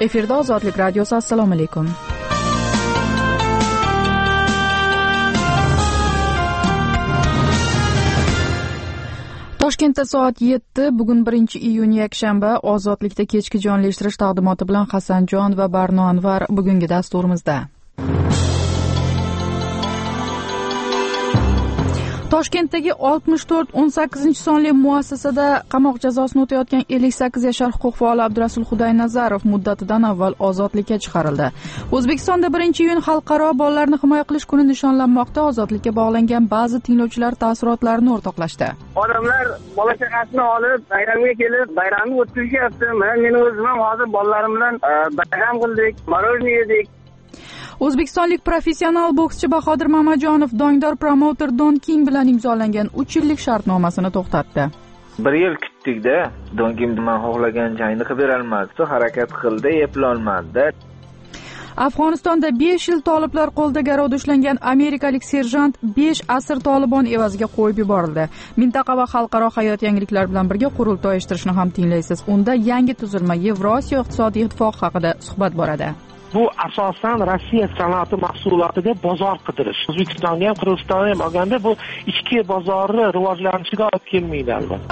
Efirda Ozodlik radiosi. Assalomu alaykum. Toshkentda soat 7, bugun 1-iyun yakshanba, Ozodlikda kechki jonlashtirish taqdimoti bilan Hasanjon va Barno Anvar bugungi dasturimizda. Toshkentdagi 64-18 sonli muassasada qamoq jazosini o'tayotgan 58 yashar huquq faoli Abdurasul Xudaynazarov muddatidan avval ozodlikka chiqarildi. O'zbekistonda 1-iyun xalqaro bolalarni himoya qilish kuni nishonlanmoqda. Ozodlikka bog'langan ba'zi tinglovchilar taassurotlarini o'rtoqlashdi. Odamlar bola chaqasini olib bayramga kelib, bayramni o'tkazishyapti. Men o'zim ham hozir bolalarim bilan bayram qildik, morojniy yedik. O'zbekistonlik professional bokschi Bahodir Mamajonov dongdor promouter Don King bilan imzolangan 3 yillik shartnomasini to'xtatdi. 1 yil kutdik-da, Don King men xohlagan jangni qilib bera olmadi. Harakat qildi, eplolmadi. Afg'onistonda 5 yil toliblar qo'lida garovda ushlangan amerikalik serjant 5 asr Tolibon evaziga qo'yib yuborildi. Mintaqa va xalqaro hayot yangiliklari bilan birga qurultoy uyushtirishni ham tinglaysiz. Unda yangi tuzilma Yevrosiyo iqtisodiy ittifoqi haqida suhbat boradi. Bu asosan Rossiya sanoati mahsulotiga bozor qidirish. O'zbekistonga ham, Qirg'izistonga ham olganda bu ichki bozorni rivojlanishiga olib kelmaydi albatta.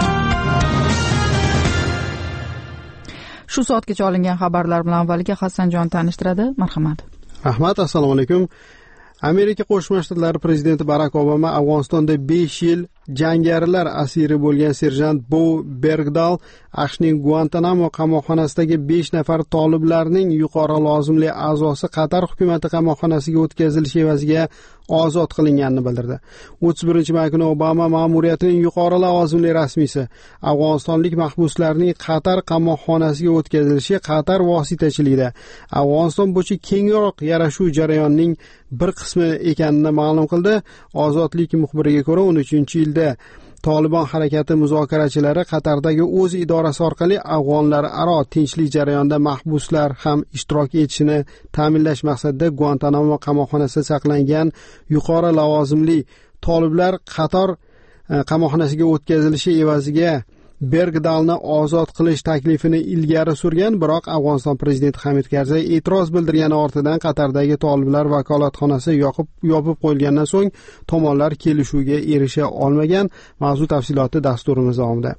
Shu soatgacha olingan xabarlar bilan avvaliga Hasanjon tanishtiradi. Marhamat. Rahmat, assalomu alaykum. Amerika Qo'shma Shtatlari prezidenti Barak Obama Afg'onistonda 5 yil jangarilar asiri bo'lgan serjant Bo Bergdal AQShning Guantanamo qamoqxonasidagi 5 nafar toliblarning yuqori lozimli a'zosi Qatar hukumati qamoqxonasiga o'tkazilishi evaziga ozod qilinganini bildirdi. 31-may kuni Obama ma'muriyatining yuqori lavozimli rasmiysi afg'onistonlik mahbuslarning Qatar qamoqxonasiga o'tkazilishi Qatar vositachiligida Afg'oniston bo'yicha kengroq yarashuv jarayonining bir qismi ekanini ma'lum qildi. Ozodlik muxbiriga ko'ra 13-yilda Tolibon harakati muzokarachilari Qatardagi o'z idorasi orqali afg'onlararo tinchlik jarayonida mahbuslar ham ishtirok etishini ta'minlash maqsadida Guantanamo qamoqxonasida saqlangan yuqori lavozimli toliblar Qatar qamoqxonasiga o'tkazilishi evaziga Bergdalni ozod qilish taklifini ilgari surgan, biroq Afg'oniston prezidenti Hamid Karzay e'tiroz bildirgani ortidan Qatardagi toliblar vakolatxonasi yopib qo'yilgandan so'ng tomonlar kelishuvga erisha olmagan. Mavzu tafsiloti dasturimiz davomida.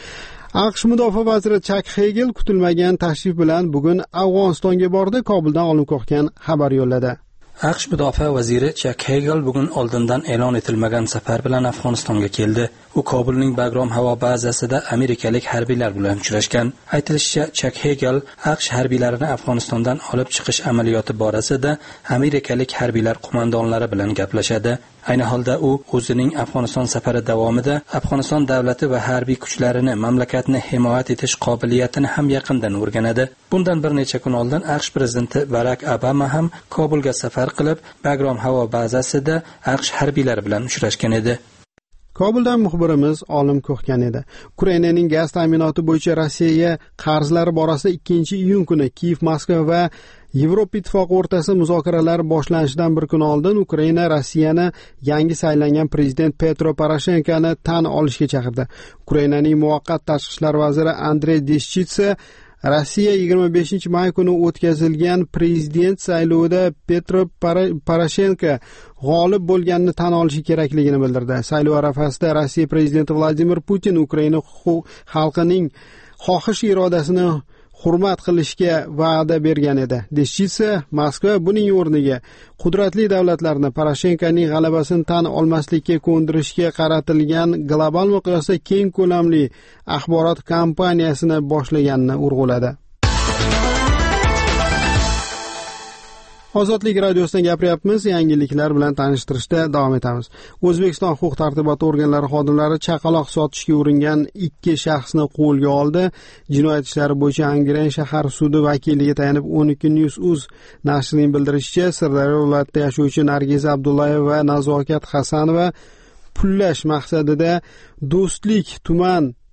AQSh mudofaa vaziri Chak Hegel kutilmagan tashrif bilan bugun Afg'onistonga bordi. Kobuldan olim qo'rqgan xabar yo'lladi. AQSh mudofaa vaziri Chak Hegel bugun oldindan e'lon etilmagan safar bilan Afg'onistonga keldi. U Kobulning Bagram havo bazasida amerikalik harbiylar bilan uchrashgan. Aytilishicha, Chak Hegel AQSh harbiylarini Afg'onistondan olib chiqish amaliyoti borasida amerikalik harbiylar qo'mondonlari bilan gaplashadi. Ayni holda u o'zining Afg'oniston safari davomida Afg'oniston davlati va harbiy kuchlarini, mamlakatni himoya etish qobiliyatini ham yaqindan o'rganadi. Bundan bir necha kun oldin AQSh prezidenti Barak Obama ham Kobulga safar qilib, Bagram havo bazasida AQSh harbiylari bilan uchrashgan edi. Kobuldan muxbirimiz Olim Ko'xkan edi. Ukrainaning gaz ta'minoti bo'yicha Rossiyaga qarzlari borasida 2-iyun kuni Kiyev, Moskva va Yevropa ittifoqi o'rtasida muzokaralar boshlanishidan bir kun oldin Ukraina Rossiyani yangi saylangan prezident Petro Poroshenkoni tan olishga chaqirdi. Ukrainaning muvaqqat tashqi ishlar vaziri Andrey Deshchitsa Rossiya 25-may kuni o'tkazilgan prezident saylovida Petro Poroshenko g'olib bo'lganini tan olishi kerakligini bildirdi. Saylov arafasida Rossiya prezidenti Vladimir Putin Ukraina xalqining xohish irodasini hurmat qilishga va'da bergan edi. Deshchitsa Moskva buning o'rniga qudratli davlatlarni Poroshenkoning g'alabasini tan olmaslikka ko'ndirishga qaratilgan global miqyosda keng ko'lamli axborot kampaniyasini boshlaganini urg'uladi. Ozodlik radiosidan gapiryapmiz. Yangiliklar bilan tanishtirishda davom etamiz. O'zbekiston huquq-tartibot organlari xodimlari chaqaloq sotishga uringan 2 shaxsni qo'lga oldi. Jinoyat ishlari bo'yicha Angren shahar sudi vakiliga tayanib 12news.uz nashrining bildirishicha, Sirdaryo viloyatida yashovchi Nargiza Abdullayeva va Nazokat Hasanova pullash maqsadida Do'stlik tuman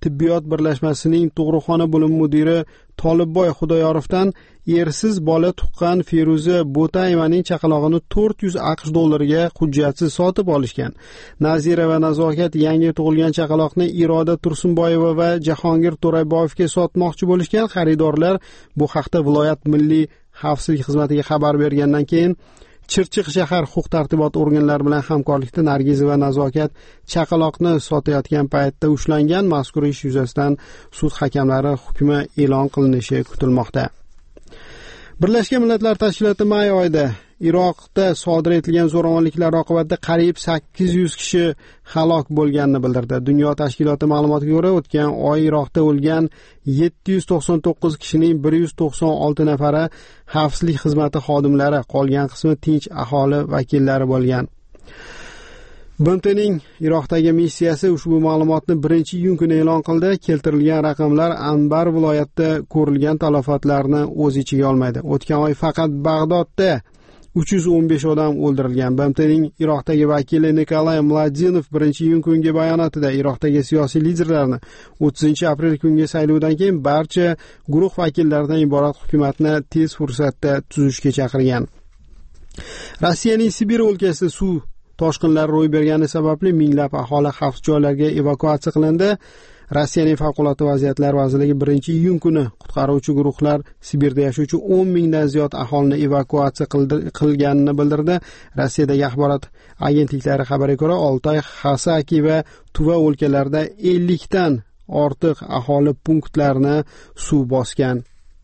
tibbiyot birlashmasining tug'ruqxona bo'limi mudiri Tolibboy Xudoyorovdan ersiz bola tuqqan Feruza Bo'tayevaning chaqalog'ini 400 AQSh dollariga hujjatsiz sotib olishgan. Nazira va Nazokat yangi tug'ilgan chaqaloqni Iroda Tursunboyeva va Jahongir To'rayboyevga sotmoqchi bo'lishgan. Xaridorlar bu haqda viloyat milliy xavfsizlik xizmatiga xabar bergandan keyin Chirchiq shahar huquq-tartibot organlari bilan hamkorlikda Nargiza va Nazokat chaqaloqni sotayotgan paytda ushlangan. Mazkur ish yuzasidan sud hakamlari hukmi e'lon qilinishi kutilmoqda. Birlashgan Millatlar Tashkiloti may oyida Iroqda sodir etilgan zo'ravonliklar oqibatida qariyb 800 kishi halok bo'lganini bildirdi. Dunyo tashkiloti ma'lumotiga ko'ra, o'tgan oy Iroqda o'lgan 799 kishining 196 nafari xavfsizlik xizmati xodimlari, qolgan qismi tinch aholi vakillari bo'lgan. BMTning Iroqdagi missiyasi ushbu ma'lumotni 1-iyun kuni e'lon qildi. Keltirilgan raqamlar Anbar viloyatida ko'rilgan talafotlarni o'z ichiga olmaydi. O'tgan oy faqat Bag'dodda 315 odam o'ldirilgan. BMTning Iroqdagi vakili Nikolay Mladinov 1-iyun kungi bayonotida Iroqdagi siyosiy liderlarni 30-aprel kungi saylovdan keyin barcha guruh vakillaridan iborat hukumatni tez fursatda tuzishga chaqirgan. Rossiyaning Sibir o'lkasida suv toshqinlari ro'y bergani sababli minglab aholi xavfsiz joylarga evakuatsiya qilindi. Rossiyaning favqulodda vaziyatlar vazirligi 1-iyun kuni qutqaruvchi guruhlar Sibirda yashovchi 10 mingdan ziyod aholini evakuatsiya qilganini bildirdi. Rossiyadagi axborot agentliklari xabariga ko'ra, Oltoy, Xasaki va Tuva o'lkalarida 50 dan ortiq aholi punktlarini suv bosgan.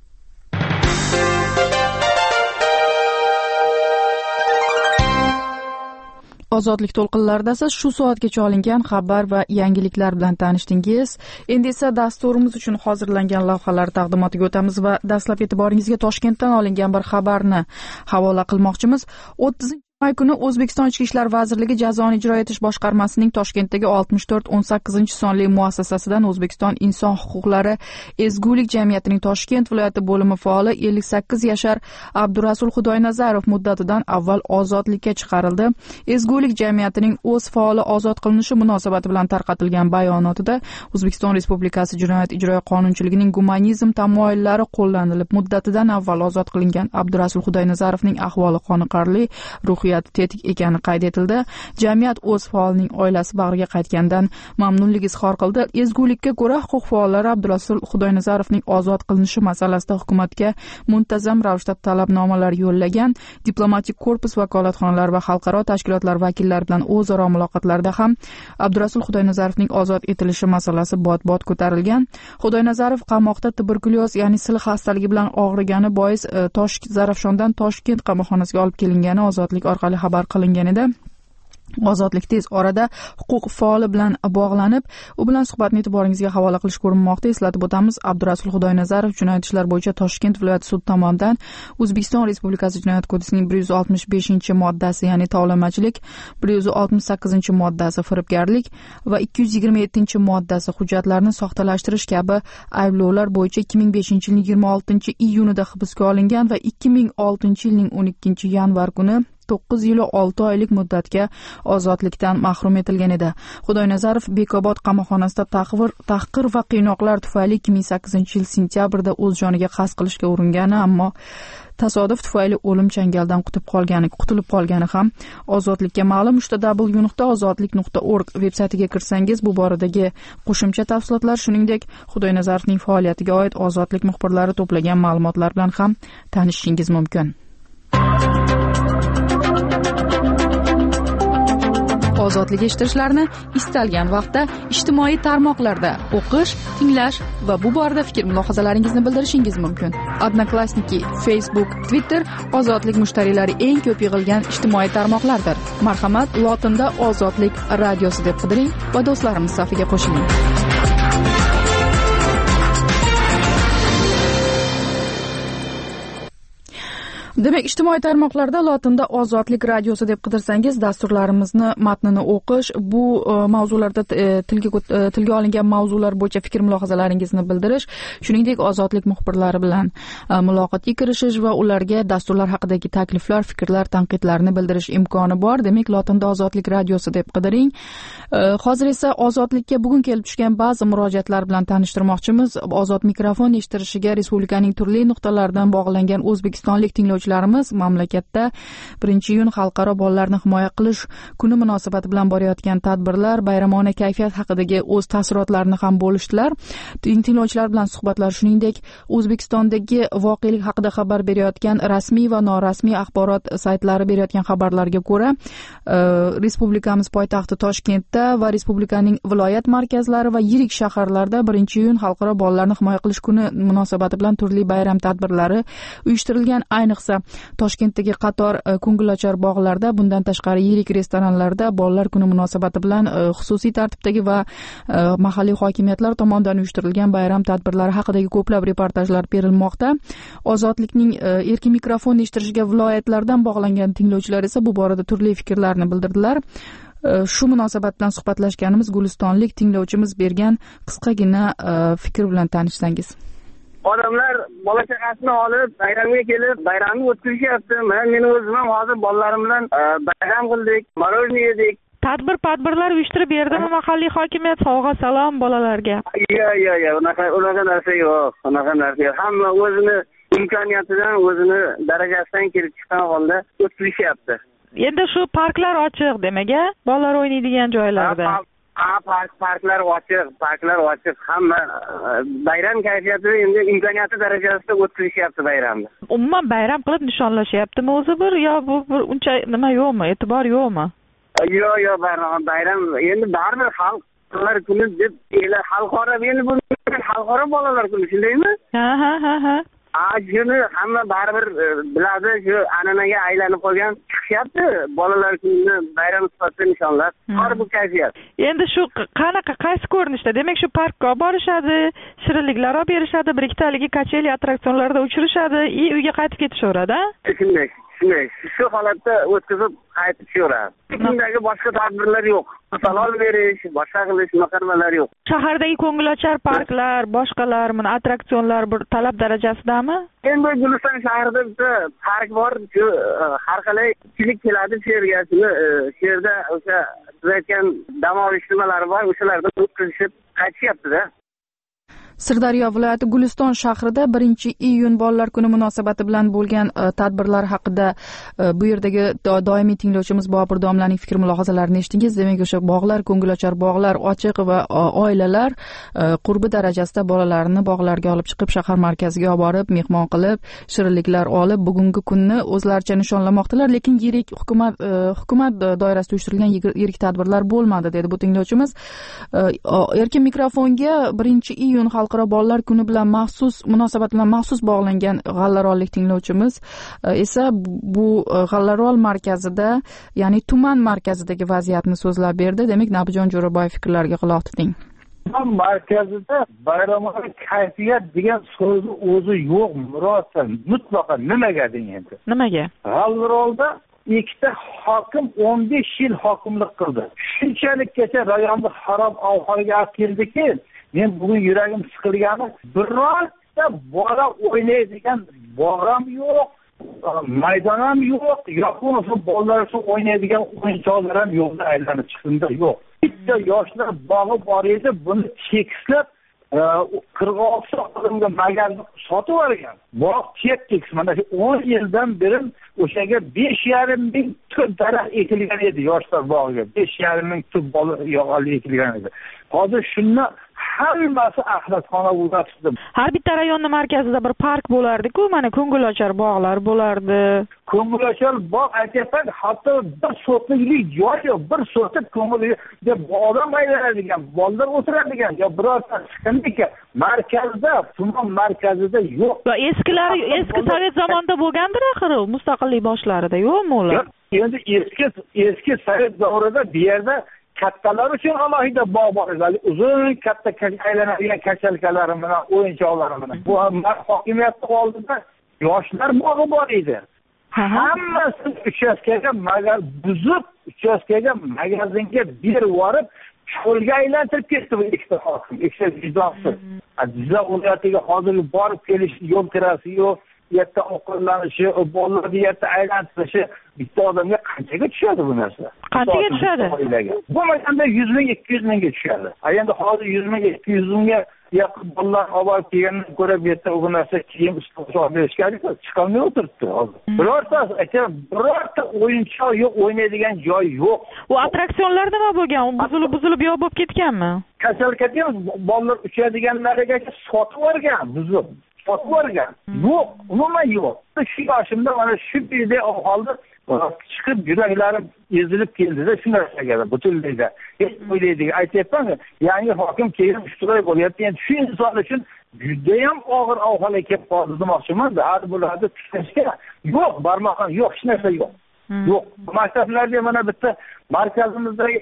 Ozodlik to'lqinlarida siz shu soatgacha olingan xabar va yangiliklar bilan tanishdingiz. Endi esa dasturimiz uchun hozirlangan lavhalar taqdimotiga o'tamiz va dastlab e'tiboringizga Toshkentdan olingan bir xabarni havola qilmoqchimiz. 30 may kuni O'zbekiston Ichki ishlar vazirligi Jazoni ijro etish boshqarmasining Toshkentdagi 64-18-sonli muassasasidan O'zbekiston inson huquqlari ezgulik jamiyatining Toshkent viloyati bo'limi faoli 58 yashar Abdurasul Xudoynazarov muddatidan avval ozodlikka chiqarildi. Ezgulik jamiyatining o'z faoli ozod qilinishi munosabati bilan tarqatilgan bayonotida O'zbekiston Respublikasi Jinoyat ijro qonunchiligining gumanizm tamoyillari qo'llanilib, muddatidan avval ozod qilingan Abdurasul Xudoynazarovning ahvoli qoniqarli, ruhiy tetik ekani qayd etildi. Jamiyat o'z faolining oilasi bag'riga qaytgandan mamnunlik izhor qildi. Ezgulikka ko'ra, huquq faollari Abdurasul Xudoynazarovning ozod qilinishi masalasida hukumatga muntazam ravishda talabnomalar yo'llagan. Diplomatik korpus, vakolatxonalar va xalqaro tashkilotlar vakillari bilan o'zaro muloqotlarda ham Abdurasul Xudoynazarovning ozod etilishi masalasi bot-bot ko'tarilgan. Xudoynazarov qamoqda tuberkulyoz, ya'ni sil xastaligi bilan og'rigani bois Zarafshondan Toshkent qamoqxonasiga olib kelingani ozodlik orqali xabar qilingan edi. Ozodlik tez orada huquq faoli bilan bog'lanib, u bilan suhbatni e'tiboringizga havola qilish ko'rinmoqda. Eslatib o'tamiz, Abdurasul Xudoynazarov jinoyat ishlar bo'yicha Toshkent viloyati sudi tomonidan O'zbekiston Respublikasi Jinoyat kodeksining 165-moddasi, ya'ni tovlamachilik, 168-moddasi firibgarlik va 227-moddasi hujjatlarni soxtalashtirish kabi ayblovlar bo'yicha 2005-yilning 26-iyunida hibsga olingan va 2006-yilning 12-yanvar kuni 9 yil 6 oylik muddatga ozodlikdan mahrum etilgan edi. Xudoynazarov Bekobod qamoqxonasida tahqir va qiynoqlar tufayli 2008-yil sentyabrda o'z joniga qasd qilishga uringani, ammo tasodif tufayli o'lim changaldan qutulib qolgani ham ozodlikka ma'lum. www.ozodlik.org veb-saytiga kirsangiz bu boradagi qo'shimcha tafsilotlar, shuningdek Xudoynazarovning faoliyatiga oid ozodlik muxbirlari to'plagan ma'lumotlar bilan ham tanishishingiz mumkin. Ozodlik eshittirishlarni istalgan vaqtda ijtimoiy tarmoqlarda o'qish, tinglash va bu borada fikr-mulohazalaringizni bildirishingiz mumkin. Odnoklassniki, Facebook, Twitter ozodlik mushtariylari eng ko'p yig'ilgan ijtimoiy tarmoqlardir. Marhamat, lotinda Ozodlik radiosi deb qidiring va do'stlarimiz safiga qo'shiling. Demak, ijtimoiy tarmoqlarda lotinda Ozodlik radiosi deb qidirsangiz, dasturlarimizni matnini o'qish, bu mavzularda tilga olingan mavzular bo'yicha fikr mulohazalaringizni bildirish, shuningdek Ozodlik muxbirlari bilan muloqotga kirishish va ularga dasturlar haqidagi takliflar, fikrlar, tanqidlarni bildirish imkoni bor. Demak, lotinda Ozodlik radiosi deb qidiring. Hozir esa Ozodlikka bugun kelib tushgan ba'zi murojaatlar bilan tanishtirmoqchimiz. Ozod mikrofon eshittirishiga respublikaning turli nuqtalaridan bog'langan o'zbekistonlik tinglovchilarimiz mamlakatda 1-iyun xalqaro bolalarni himoya qilish kuni munosabati bilan borayotgan tadbirlar, bayramona kayfiyat haqidagi o'z taassurotlarini ham bo'lishdilar. Tinglovchilar bilan suhbatlar, shuningdek O'zbekistondagi voqelik haqida xabar berayotgan rasmiy va norasmiy axborot saytlari berayotgan xabarlarga ko'ra, respublikamiz poytaxti Toshkentda va respublikaning viloyat markazlari va yirik shaharlarda 1-iyun xalqaro bolalarni himoya qilish kuni munosabati bilan turli bayram tadbirlari uyushtirilgan. Ayniqsa Toshkentdagi qator ko'ngilochar bog'larda, bundan tashqari yirik restoranlarda bolalar kuni munosabati bilan xususiy tartibdagi va mahalliy hokimiyatlar tomonidan uyushtirilgan bayram tadbirlari haqidagi ko'plab reportajlar berilmoqda. Ozodlikning erkin mikrofon eshittirishiga viloyatlardan bog'langan tinglovchilar esa bu borada turli fikrlarni bildirdilar. Shu munosabat bilan suhbatlashganimiz gulistonlik tinglovchimiz bergan qisqagina fikr bilan tanishsangiz. Odamlar bola chaqasini olib bayramga kelib bayramni o'tkazyapti. Men o'zim ham hozir bolalarim bilan bayram qildik, morojniy yedik. Tadbirlar uyushtirib berdimi mahalliy hokimiyat? Sovg'a salom bolalarga. Yo'q, unaqa narsa yo'q. Hamma o'zini imkoniyatidan, o'zini darajasidan kelib chiqqan holda o'tkazishyapti. Endi shu parklar ochiq demak-a, bolalar o'ynaydigan joylarda. Parklar ochiq. Hamma bayram kayfiyatida endi imkoniyati darajasida o'tkazishyapti bayramni. Umuman bayram qilib nishonlashyaptimi o'zi bir yo bu bir uncha nima yo'qmi, e'tibor yo'qmi? Yo'q, bayram endi baribir xalqlar kuni deb xalqaro, endi bu xalqaro bolalar kuni, shundaymi? Ha. Shuni hamma baribir biladi, shu an'anaga aylanib qolgan chiqyapti bolalar kunini bayram sifatida nishonlab. Har bu kayfiyat. Endi shu qaysi ko'rinishda? Demak, shu parkka olib borishadi, shirinliklar olib berishadi, bir ikkitaligi kacheli attraksionlarda uchirishadi, uyga qaytib ketishaveradi. Shunday. Shu holatda o'tkazib qaytib tushaveradi. Bundagi boshqa tadbirlar yo'q. Salom berish, boshqa qilish, nimalar yo'q. Shahardagi ko'ngilochar parklar, boshqalar, mana attraksionlar bir talab darajasidami? Endi Guliston shahrida bitta park bor, shu har qalay chilik keladi shu yerga, shu yerda o'sha siz aytgan dam olish nimalari bor, o'shalardan o'tkazishib qaytishyapti-da. Sirdaryo viloyati Guliston shahrida 1-iyun bolalar kuni munosabati bilan bo'lgan tadbirlar haqida bu yerdagi doimiy tinglovchimiz Bobur domlaning fikr mulohazalarini eshitdingiz. Demak, o'sha bog'lar, ko'ngilochar bog'lar ochiq va oilalar qurbi darajasida bolalarini bog'larga olib chiqib, shahar markaziga olib borib, mehmon qilib, shirinliklar olib, bugungi kunni o'zlaricha nishonlamoqdalar, lekin yirik hukumat doirasida uyushtirilgan yirik tadbirlar bo'lmadi, dedi bu tinglovchimiz. Erkin mikrofonga 1-iyun xalqaro bolalar kuni bilan munosabat bilan maxsus bog'langan G'allaronlik tinglovchimiz esa bu G'allarol markazida, ya'ni tuman markazidagi vaziyatni so'zlab berdi. Demak, Nabijon Jo'raboyev fikrlariga quloq tuting. Tuman markazida bayramona kayfiyat degan so'zni o'zi yo'q, Murodsan. Mutlaqo nimaga deng endi? Nimaga? G'allarolda ikkita hokim 15 yil hokimlik qildi. Shunchalikgacha rayonni xarob ahvolga olib keldiki, men bugun yuragim siqilgani, birorta bola o'ynaydigan bog' ham yo'q, maydon ham yo'q, yo'q bolalar uchun o'ynaydigan o'yinchoqlar ham yo'lda aylanib chiqindi, yo'q. Bitta yoshlar bog'i bor edi, buni tekislab 46 odamga magarni sotib olgan. Bog' tekis, mana shu 10 yildan beri o'shaga 5,5 ming tut daraxt ekilgan edi yoshlar bog'iga. 5,5 ming tut yog'li ekilgan edi. Hozir shuni hammasi axlatxona o'rnatishdi. Har bitta rayonning markazida bir park bo'lardi-ku, mana ko'ngilochar bog'lar bo'lardi. Ko'ngilochar bog' aytayapman, hatto bir sotlik joy yo'q, bir sotib ko'ngil deb odam aylanadigan, bolalar o'tiradigan, yo birorta chiqindiki markazda, tuman markazida yo'q. Eski sovet zamonida bo'lgandir axir, mustaqillik boshlarida, yo'qmi ular? Endi eski sovet davrida bu yerda kattalar uchun alohida bog' bor edi. Uzun katta aylanadigan kachalkalari bilan, o'yinchoqlari bilan. Bu hokimiyatning oldida yoshlar bog'i bor edi. Hammasi uchastkaga buzib, uchastkaga magazinga berib borib, cho'lga aylantirib ketdi bu ikkita hokim. Ikkita vijdonsiz. Jizzax viloyatiga hozir borib kelish yo'l kirasi yo'q. Yerda ovqatlanishi, bolalarni yerda aylantirishi bitta odamga qanchaga tushadi bu narsa? Qanchaga tushadi? Bu makanda 100 ming, 200 mingga tushadi. Endi hozir 100 ming, 200 mingga yaqin bolalar olib kelgandan ko'ra bu yerda bu narsa kiyim ishlab berishga chiqolmay o'tiribdi hozir. Birorta o'yinchoq yo'q, o'ynaydigan joy yo'q. U attraksionlar nima bo'lgan? U buzilib yo'q bo'lib ketganmi? Kasallikka bolalar uchadiganlariga sotib olgan, buzib sotib olgan. Yo'q, umuman yo'q. Shu yoshimda mana shu yerda ahvolda chiqib yuraklarim ezilib keldida shu narsaga butunlayda. Hech o'ylaydigan aytyapman, yangi hokim keyin ishtirok bo'lyapti. Endi shu inson uchun juda ham og'ir ahvolga kelib qoldi demoqchiman-da. Har bularni tushunishga yo'q, barmoqam yo'q, hech narsa yo'q. Yo'q. Maktablarda mana bitta markazimizdagi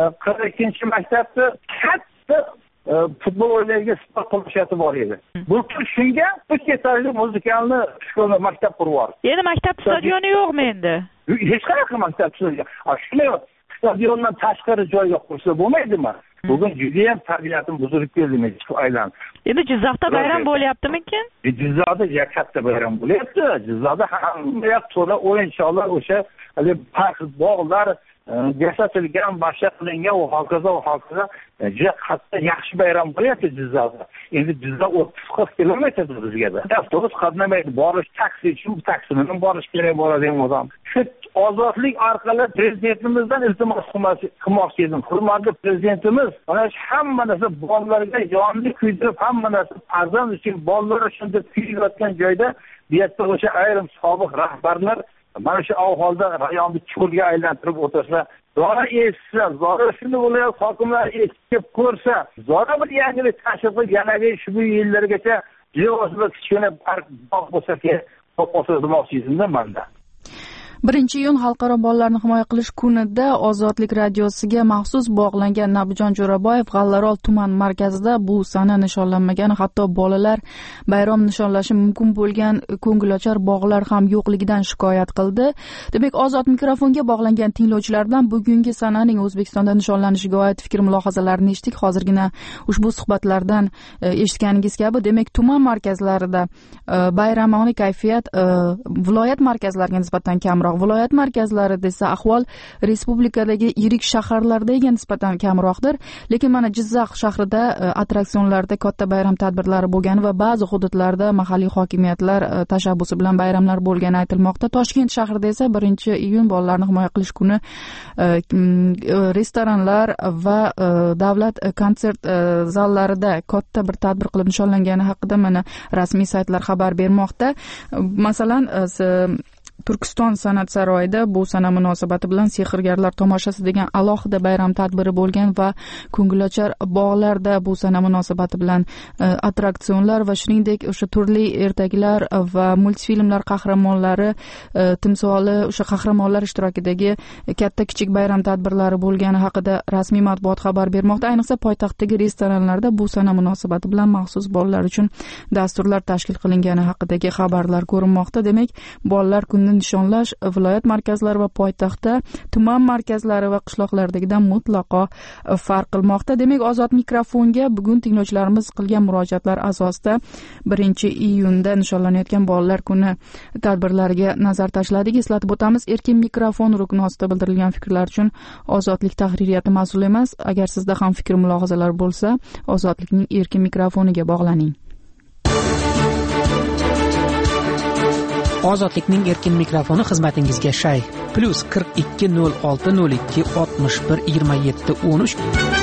42 maktabda katta futbol o'ynaydigan sport plashati bor edi. Bu shunga uch etajli muzikalni shkola maktab qurib yubordi. Endi maktab stadioni yo'qmi endi? Hech qanaqa maktab stadioni. Shunday stadiondan tashqari joyga qursa bo'lmaydimi? Bugun juda ham tabiatim buzilib keldi men shu aylan. Endi Jizzaxda bayram bo'lyaptimikin? Jizzaxda katta bayram bo'lyapti. Jizzaxda hamma to'la o'yinchoqlar o'sha park, bog'lar yasatilgan, boshqa qilingan va hokazo juda katta yaxshi bayram bo'lyapti Jizzaxda. Endi Jizzax 30-40 kilometr bizga. Avtobus qatnamaydi, borish taksi uchun taksidan borish kerak bo'ladigan odam. Shu ozodlik orqali prezidentimizdan iltimos qilmoqchi edim. Hurmatli prezidentimiz, mana shu hamma narsa bolalarga yonli kuydirib, hamma narsa farzand uchun bolalar uchun deb kuyayotgan joyda bu yerda o'sha ayrim sobiq rahbarlar mana shu ahvolda rayonni cho'lga aylantirib o'tirsa, zora eshitsa, zora shuni bo'layotgan hokimlar eshitib ko'rsa, zora bir yangilik tashkil qilib yanagi shu yillargacha jihozda kichkina park bog' bo'lsa kerak, bo'lsa demoqchi edim menda. 1-iyun Xalqaro bolalarni himoya qilish kunida Ozodlik radiosiga maxsus bog'langan Nabijon Jo'raboyev G'allarol tuman markazida bu sana nishonlanmagan, hatto bolalar bayram nishonlashi mumkin bo'lgan ko'ngilochar bog'lar ham yo'qligidan shikoyat qildi. Demak, Ozod mikrofonga bog'langan tinglovchilar bilan bugungi sananing O'zbekistonda nishonlanishiga oid fikr-mulohazalarini eshitdik. Hozirgina ushbu suhbatlardan eshitganingiz kabi, demak, tuman markazlarida bayramona kayfiyat viloyat markazlariga nisbatan kamroq. Viloyat markazlarida esa ahvol respublikadagi yirik shaharlardaga nisbatan kamroqdir. Lekin mana Jizzax shahrida attraksionlarda katta bayram tadbirlari bo'lgan va ba'zi hududlarda mahalliy hokimiyatlar tashabbusi bilan bayramlar bo'lgani aytilmoqda. Toshkent shahrida esa 1-iyun bolalarni himoya qilish kuni restoranlar va davlat konsert zallarida katta bir tadbir qilib nishonlangani haqida mana rasmiy saytlar xabar bermoqda. Masalan, Turkiston san'at saroyida bu sana munosabati bilan Sehrgarlar tomoshasi degan alohida bayram tadbiri bo'lgan va ko'ngilochar bog'larda bu sana munosabati bilan attraksionlar va shuningdek o'sha turli ertaklar va multfilmlar qahramonlari timsoli, o'sha qahramonlar ishtirokidagi katta kichik bayram tadbirlari bo'lgani haqida rasmiy matbuot xabar bermoqda. Ayniqsa poytaxtdagi restoranlarda bu sana munosabati bilan maxsus bolalar uchun dasturlar tashkil qilingani haqidagi xabarlar ko'rinmoqda. Demak, bolalar kunini nishonlash viloyat markazlari va poytaxtda tuman markazlari va qishloqlardagidan mutlaqo farq qilmoqda. Demak, Ozod mikrofonga bugun tinglovchilarimiz qilgan murojaatlar asosida 1-iyunda nishonlanayotgan bolalar kuni tadbirlariga nazar tashladik. Eslatib o'tamiz, erkin mikrofon rukni ostida bildirilgan fikrlar uchun Ozodlik tahririyati mas'ul emas. Agar sizda ham fikr mulohazalar bo'lsa, Ozodlikning erkin mikrofoniga bog'laning. Ozodlikning erkin mikrofoni xizmatingizga shay. +42 06 02 61 27 13.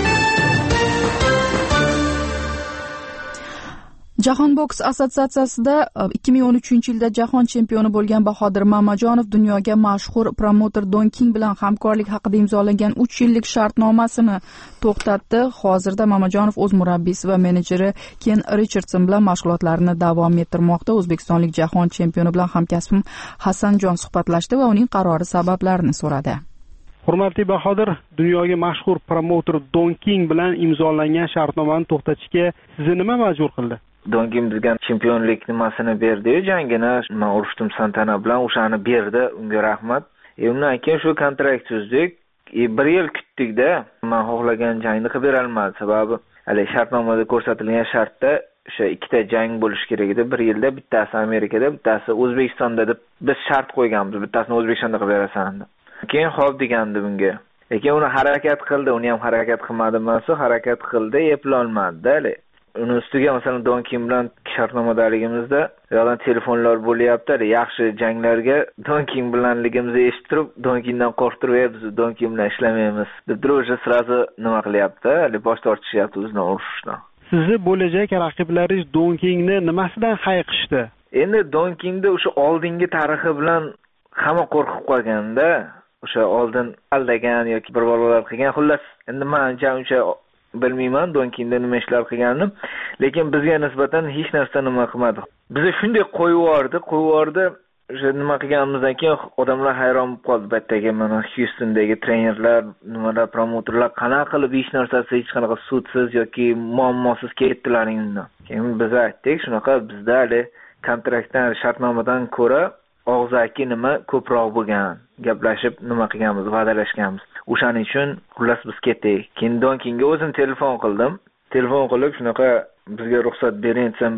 Jahon boks assotsiatsiyasida 2013-yilda jahon chempioni bo'lgan Bahodir Mamajonov dunyoga mashhur promotor Don King bilan hamkorlik haqida imzolangan 3 yillik shartnomasini to'xtatdi. Hozirda Mamajonov o'z murabbiysi va menejeri Ken Richardson bilan mashg'ulotlarini davom ettirmoqda. O'zbekistonlik jahon chempioni bilan hamkasbim Hasanjon suhbatlashdi va uning qarori sabablarini so'radi. Hurmatli Bahodir, dunyoga mashhur promotor Don King bilan imzolangan shartnomani to'xtatishga sizni nima majbur qildi? Donkin bizga chempionlik nimasini berdi-yu, jangini men urushdim Santana bilan, o'shani berdi, unga rahmat. Undan keyin shu kontrakt tuzdik. 1 yil kutdik-da, men xohlagan jangni qilib bera olmadim. Sababi hali shartnomada ko'rsatilgan shartda o'sha ikkita jang bo'lishi kerak edi. 1 yilda bittasi Amerikada, bittasi O'zbekistonda deb biz shart qo'yganmiz. Bittasini O'zbekistonda qilib berasan deb. Keyin xo'p degandi bunga. Lekin uni harakat qildi, uni ham harakat qilmadi emas, harakat qildi, eplolmadi-da. Uni ustiga masalan Donkin bilan shartnomadaligimizda yo'qdan telefonlar bo'lyapti. Yaxshi janglarga Donkin bilanligimizni eshitib turib, Donkindan qo'rqtirib, biz Donkin bilan ishlamaymiz deb turib, sразу nima qilyapti? Bosh tortishyapti o'zidan urushdan. Sizni bo'lajak raqiblariz Donkinni nimasidan hayiqishdi? Endi Donkinda o'sha oldingi tarixi bilan hamma qo'rqib qolganda, o'sha oldin aldagan yoki bir balolar qilgan, xullas endi men uncha bilmayman Donkinda nima ishlar qilganini, lekin bizga nisbatan hech narsa nima qilmadi. Bizni shunday qo'yib yubordi, o'sha nima qilganimizdan keyin odamlar hayron bo'lib qoldi. Batdagi mana Houstondagi trenerlar, nimalar, promotorlar qanaqa qilib hech narsasi hech qanaqa sudsiz yoki muammosiz ketdilaringdan. Keyin biz aytdik, shunaqa bizda hali kontraktdan, shartnomadan ko'ra og'zaki nima ko'proq bo'lgan. Gaplashib nima qilganmiz, va'dalashganmiz. O'shaning uchun xullas biz ketdik. Keyin Donkinga o'zim telefon qildim. Telefon qilib shunaqa bizga ruxsat bering desam,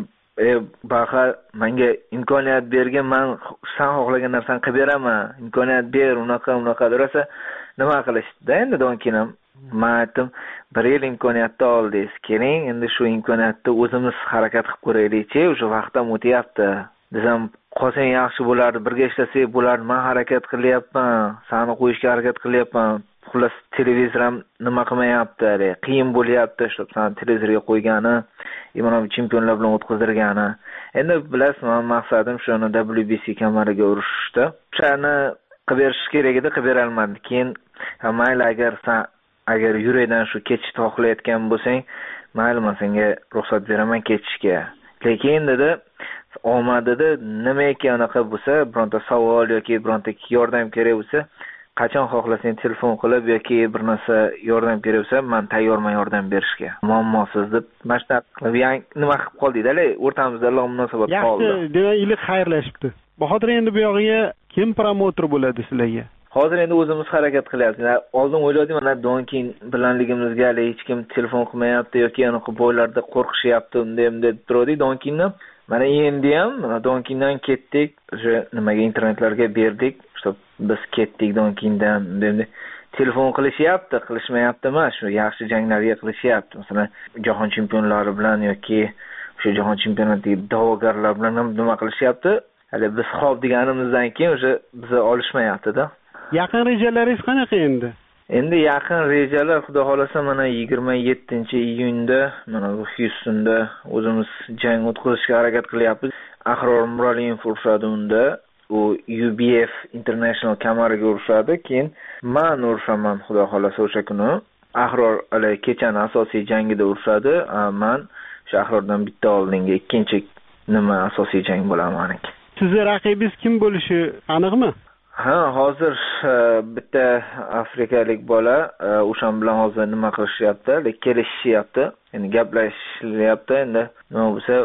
baqa menga imkoniyat bergan, men sen xohlagan narsani qilib beraman. Imkoniyat ber, unaqa desa, nima qilishdi? Endi Donkin ham men aytdim, 1 yil imkoniyatni oldingiz. Keling, endi shu imkoniyatni o'zimiz harakat qilib ko'raylik-chi, o'sha vaqtdan o'tyapti. Desam, qolsang yaxshi bo'lardi, birga ishlasak bo'lardi. Men harakat qilyapman, seni qo'yishga harakat qilyapman. Xullas televizor ham nima qilmayapti, qiyin bo'lyapti, shu seni televizorga qo'ygani, mana chempionlar bilan o'tkazdirgani. Endi bilasiz, men maqsadim shuni WBC kamariga urishdi. O'shani qilib berish kerak edi, qilib bera olmadim. Keyin mayli, agar yurakdan shu ketishni xohlayotgan bo'lsang, mayli, men senga ruxsat beraman ketishga. Lekin dedi, omadida nimaiki anaqa bo'lsa, bironta savol yoki bironta yordam kerak bo'lsa, qachon xohlasang telefon qilib yoki bir narsa yordam kerak bo'lsa, men tayyorman yordam berishga. Muammosiz deb mashta qilib nima qilib qoldik-da, o'rtamizda aloqa munosabat qoldi. Yaxshi, demak, iliq xayrlashibdi. Bahodir, endi bu yog'iga kim promotor bo'ladi sizlarga? Hozir endi o'zimiz harakat qilyapmiz. Oldin o'yladim, mana Donkin bilanligimizga hech kim telefon qilmayapti yoki anaqa bo'ylarda qo'rqishyapti, deb turdik Donkindan. Mana endi ham Donkindan ketdik, o'sha nimaga internetlarga berdik, biz ketdik Donkindan deb telefon qilishyapti, qilishmayapti emas, shu yaxshi janglarga qilishyapti. Masalan, jahon chempionlari bilan yoki o'sha jahon chempionatidagi da'vogarlar bilan ham nima qilishyapti. Hali biz xo'p deganimizdan keyin o'sha bizni olishmayapti-da. Yaqin rejalaringiz qanaqa endi? Endi yaqin rejalar, xudo xolasa, mana 27-iyunda mana bu Houstonda o'zimiz jang o'tkazishga harakat qilyapmiz. Ahror Muraliyev urishadi unda. U UBF International kamariga urishadi, keyin men urishaman, xudo xolasa o'sha kuni. Ahror kechani asosiy jangida urishadi, men o'sha Ahrordan bitta oldingi ikkinchi asosiy jang bo'laman. Sizning raqibingiz kim bo'lishi aniqmi? Ha, hozir bitta afrikalik bola, o'shan bilan hozir nima qilishyapti, kelishyapti, endi gaplashyapti, endi nima bo'lsa,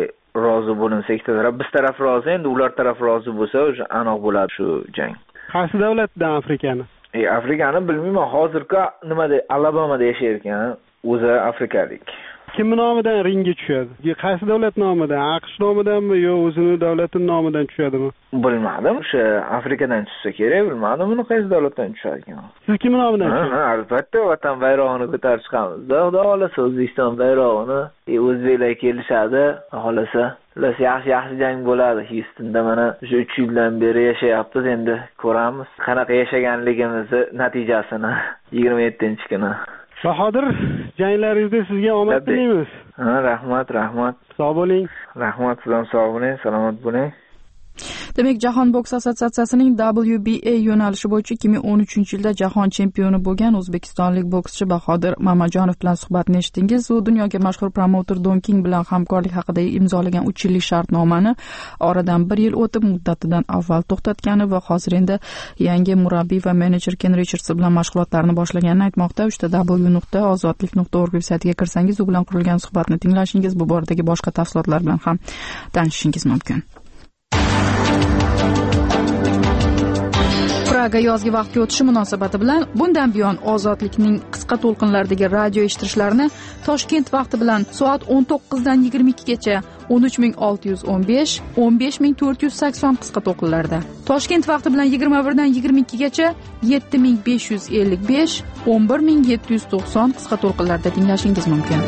rozi bo'linsa, ikkita taraf, biz taraf rozi, endi ular taraf rozi bo'lsa, o'sha aniq bo'ladi shu jang. Qaysi davlatdan Afrikani? Afrikani bilmayman, hozirgi nimada Alabamada yashar ekan, o'zi afrikalik. Kim nomidan ringga tushadi? Qaysi davlat nomidan? AQSh nomidanmi yo o'zini davlati nomidan tushadimi? Bilmadim, o'sha Afrikadan tushsa kerak, bilmadim uni qaysi davlatdan tushadi ekan. Siz kim nomidan tushasiz? Ha, albatta vatan bayrog'ini ko'tarib chiqamiz. Xudo xolasa O'zbekiston bayrog'ini o'zbeklar kelishadi, xolasa. Yaxshi jang bo'ladi. Houstonda mana shu 3 yildan beri yashayapmiz, endi ko'ramiz qanaqa yashaganligimizni natijasini 27-kuni. Bahodir, janglaringizda sizga omad tilaymiz. Ha, rahmat. Sog' bo'ling. Rahmat, sizdan sog' bo'ling, salomat bo'ling. Demak, Jahon boks assotsiatsiyasining WBA yo'nalishi bo'yicha 2013-yilda jahon chempioni bo'lgan o'zbekistonlik bokschi Bahodir Mamajonov bilan suhbatni eshitdingiz. U dunyoga mashhur promouter Don King bilan hamkorlik haqida imzolagan 3 yillik shartnomani oradan 1 yil o'tib muddatidan avval to'xtatgani va hozir endi yangi murabbiy va menejer Ken Richards bilan mashg'ulotlarni boshlaganini aytmoqda. w.ozodlik.org saytiga kirsangiz, u bilan qurilgan suhbatni tinglashingiz, bu boradagi boshqa tafsilotlar bilan ham tanishishingiz mumkin. Praga yozgi vaqtga o'tishi munosabati bilan bundan buyon Ozodlikning qisqa to'lqinlardagi radio eshittirishlarini Toshkent vaqti bilan soat 19 dan 22 gacha 13615, 15480 qisqa to'lqinlarda. Toshkent vaqti bilan 21 dan 22 gacha 7555, 11790 qisqa to'lqinlarda tinglashingiz mumkin.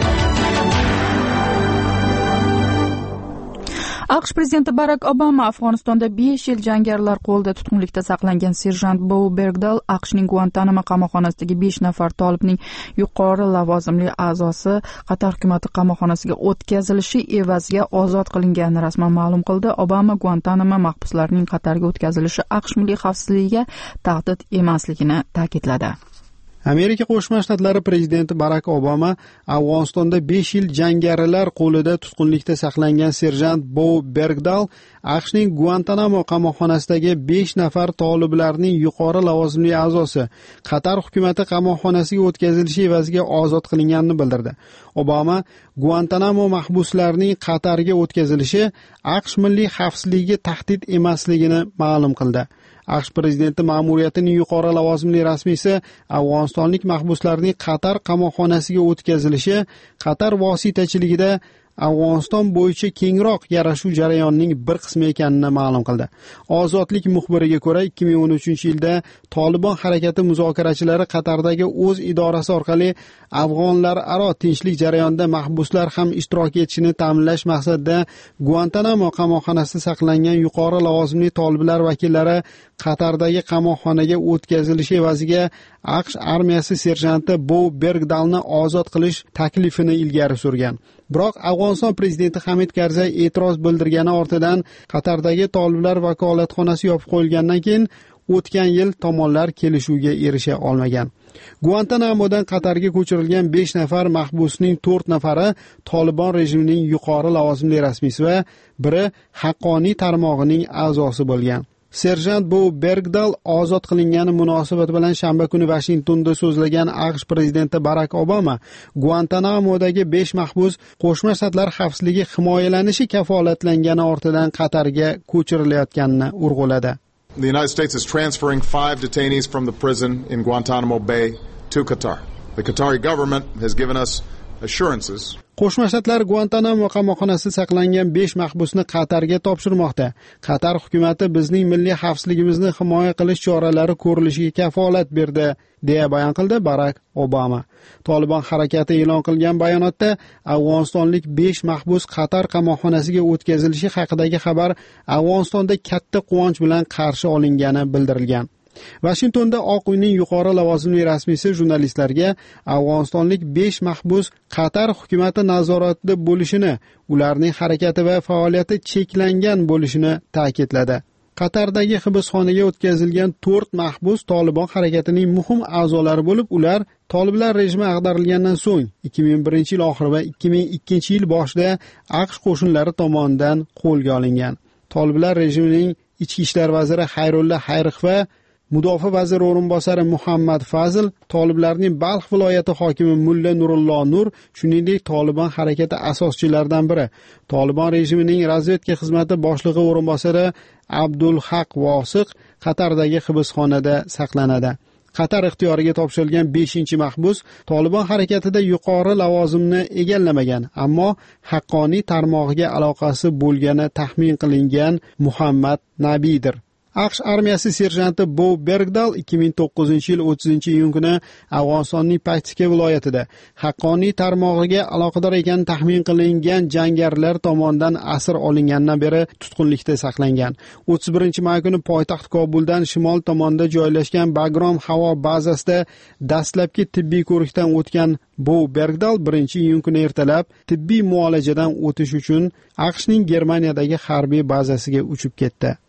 AQSh prezidenti Barak Obama Afg'onistonda 5 yil jangarilar qo'lida tutqunlikda saqlangan serjant Bo Bergdahl AQShning Guantanamo qamoqxonasidagi 5 nafar tolibning yuqori lavozimli a'zosi Qatar hukumati qamoqxonasiga o'tkazilishi evaziga ozod qilinganini rasman ma'lum qildi. Obama Guantanamo mahbuslarining Qatarga o'tkazilishi AQSh milliy xavfsizligiga tahdid emasligini ta'kidladi. Amerika Qo'shma Shtatlari prezidenti Barak Obama Afg'onistonda 5 yil jangarilar qo'lida tutqunlikda saqlangan serjant Bo Bergdahl AQShning Guantanamo qamoqxonasidagi 5 nafar toliblarning yuqori lavozimli a'zosi Qatar hukumati qamoqxonasiga o'tkazilishi evaziga ozod qilinganini bildirdi. Obama Guantanamo mahbuslarining Qatarga o'tkazilishi AQSh milliy xavfsizligiga tahdid emasligini ma'lum qildi. AQSh prezidenti ma'muriyatining yuqori lavozimli rasmiysi afg'onistonlik mahbuslarning Qatar qamoqxonasiga o'tkazilishi Qatar vositachiligida Afg'oniston bo'yicha kengroq yarashuv jarayonining bir qismi ekanini ma'lum qildi. Ozodlik muxbiriga ko'ra 2013-yilda Tolibon harakati muzokarachilari Qatardagi o'z idorasi orqali afg'onlararo tinchlik jarayonida mahbuslar ham ishtirok etishini ta'minlash maqsadida Guantanamo qamoqxonasida saqlangan yuqori lavozimli toliblar vakillari Qatardagi qamoqxonaga o'tkazilishi evaziga AQSh armiyasi serjanti Bo Bergdahlni ozod qilish taklifini ilgari surgan. Biroq Afg'oniston prezidenti Hamid Karzay e'tiroz bildirgani ortidan Qatardagi toliblar vakolatxonasi yopib qo'yilgandan keyin o'tgan yil tomonlar kelishuvga erisha olmagan. Guantanamodan Qatarga ko'chirilgan 5 nafar mahbusning 4 nafari Tolibon rejimining yuqori lavozimli rasmiysi va biri haqqoniy tarmog'ining a'zosi bo'lgan. Serjant Bo Bergdahl ozod qilingani munosabati bilan shanba kuni Vashingtonda so'zlagan AQSh prezidenti Barak Obama Guantanamodagi 5 mahbus Qo'shma Shtatlar xavfsizligi himoyalanishi kafolatlangani ortidan Qatarga ko'chirilayotganini urg'uladi. The United States is transferring 5 detainees from the prison in Guantanamo Bay to Qatar. The Qatari government has given us assurances. Qo'shma Shtatlar Guantanamo qamoqxonasida saqlangan 5 mahbusni Qatarga topshirmoqda. Qatar hukumati bizning milliy xavfsizligimizni himoya qilish choralari ko'rilishiga kafolat berdi, deya bayon qildi Barak Obama. Tolibon harakati e'lon qilgan bayonotda Afg'onistonlik 5 mahbus Qatar qamoqxonasiga o'tkazilishi haqidagi xabar Afg'onistonda katta quvonch bilan qarshi olingani bildirilgan. Washingtonda Oq uyning yuqori lavozimli rasmiysi jurnalistlarga Afg'onistonlik 5 mahbus Qatar hukumati nazoratida bo'lishini, ularning harakati va faoliyati cheklangan bo'lishini ta'kidladi. Qatardagi hibsxonaga o'tkazilgan 4 mahbus Tolibon harakatining muhim a'zolari bo'lib, ular Toliblar rejimi ag'darilgandan so'ng 2001-yil oxiri va 2002-yil boshida AQSh qo'shinlari tomonidan qo'lga olingan. Toliblar rejimining ichki ishlar vaziri Xayrulla Xayrix va Mudofaa vaziri o'rinbosari Muhammad Fazl, Toliblarning Balx viloyati hokimi Mulla Nurullo Nur, shuningdek Tolibon harakati asoschilaridan biri, Tolibon rejimining razvedka xizmati boshlig'i o'rinbosari Abdul Haq Vosiq Qatardagi hibsxonada saqlanadi. Qatar ixtiyoriga topshirilgan 5-mahbus Tolibon harakatida yuqori lavozimni egallamagan, ammo haqqoniy tarmog'iga aloqasi bo'lgani taxmin qilingan Muhammad Nabiydir. AQSh armiyasi serjanti Bo Bergdahl 2009-yil 30-iyun kuni Afg'onistonning Paktika viloyatida haqqoniy tarmog'iga aloqador ekani taxmin qilingan jangarilar tomonidan asir olingandan beri tutqunlikda saqlangan. 31-may kuni poytaxt Kobuldan shimol tomonda joylashgan Bagrom havo bazasida dastlabki tibbiy ko'rikdan o'tgan Bo Bergdahl 1-iyun kuni ertalab tibbiy muolajadan o'tish uchun AQShning Germaniyadagi harbiy bazasiga uchib ketdi.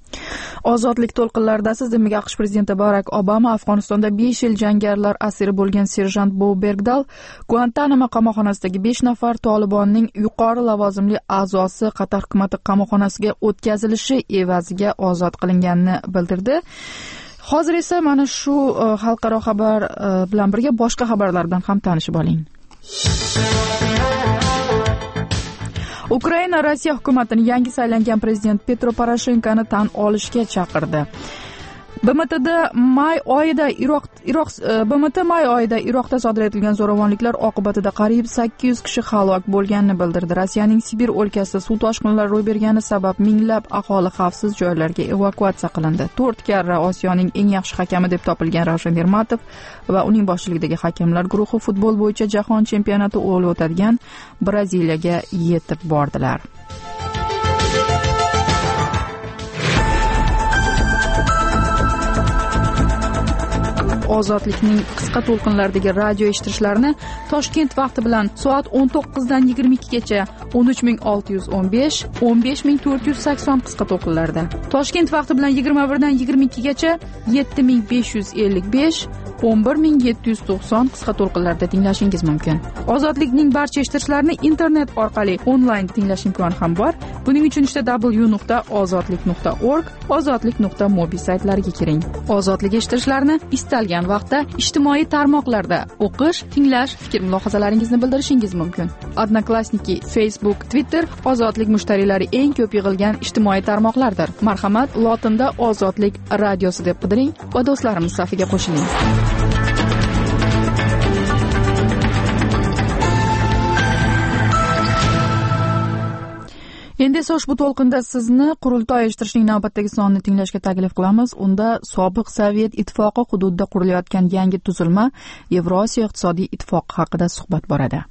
Ozodlik to'lqinlaridasiz. Demak, AQSh prezidenti Barak Obama Afg'onistonda 5 yil jangarilar asiri bo'lgan serjant Bo Bergdal Guantanamo qamoqxonasidagi 5 nafar Tolibonning yuqori lavozimli a'zosi Qatar hukumati qamoqxonasiga o'tkazilishi evaziga ozod qilinganini bildirdi. Hozir esa mana shu xalqaro xabar bilan birga boshqa xabarlar bilan ham tanishib oling. Ukraina Rossiya hukumatining yangi saylangan prezident Petro Poroshenkoni tan olishga chaqirdi. BMT may oyida Iroqda sodir etilgan zo'ravonliklar oqibatida qariyb 800 kishi halok bo'lganini bildirdi. Rossiyaning Sibir o'lkasida suv toshqinlari ro'y bergani sabab minglab aholi xavfsiz joylarga evakuatsiya qilindi. 4 karra Osiyoning eng yaxshi hakami deb topilgan Ravshan Ermatov va uning boshchiligidagi hakamlar guruhi futbol bo'yicha jahon chempionati o'lib o'tadigan Braziliyaga yetib bordilar. Ozodlikning qisqa to'lqinlaridagi radio eshitishlarni Toshkent vaqti bilan soat 19 dan 22 gacha 13615, 15480 qisqa to'lqinlarda. Toshkent vaqti bilan 21 dan 22 gacha 7555, 11790 qisqa to'lqinlarda tinglashingiz mumkin. Ozodlikning barcha eshitishlarini internet orqali onlayn tinglash imkoni ham bor. Buning uchun w.ozodlik.org, ozodlik.mobi saytlariga kiring. Ozodlik eshitishlarini istalgan vaqtda ijtimoiy tarmoqlarda o'qish, tinglash, fikr-mulohazalaringizni bildirishingiz mumkin. Odnoklassniki, Facebook, Twitter ozodlik mushtariylari eng ko'p yig'ilgan ijtimoiy tarmoqlardir. Marhamat, lotinda Ozodlik radiosi deb qidiring va do'stlarimiz safiga qo'shiling. Endi esa ushbu to'lqinda sizni qurultoy eshittirishning navbatdagi sonini tinglashga taklif qilamiz. Unda sobiq Sovet ittifoqi hududida qurilayotgan yangi tuzilma Yevrosiyo iqtisodiy ittifoqi haqida suhbat boradi.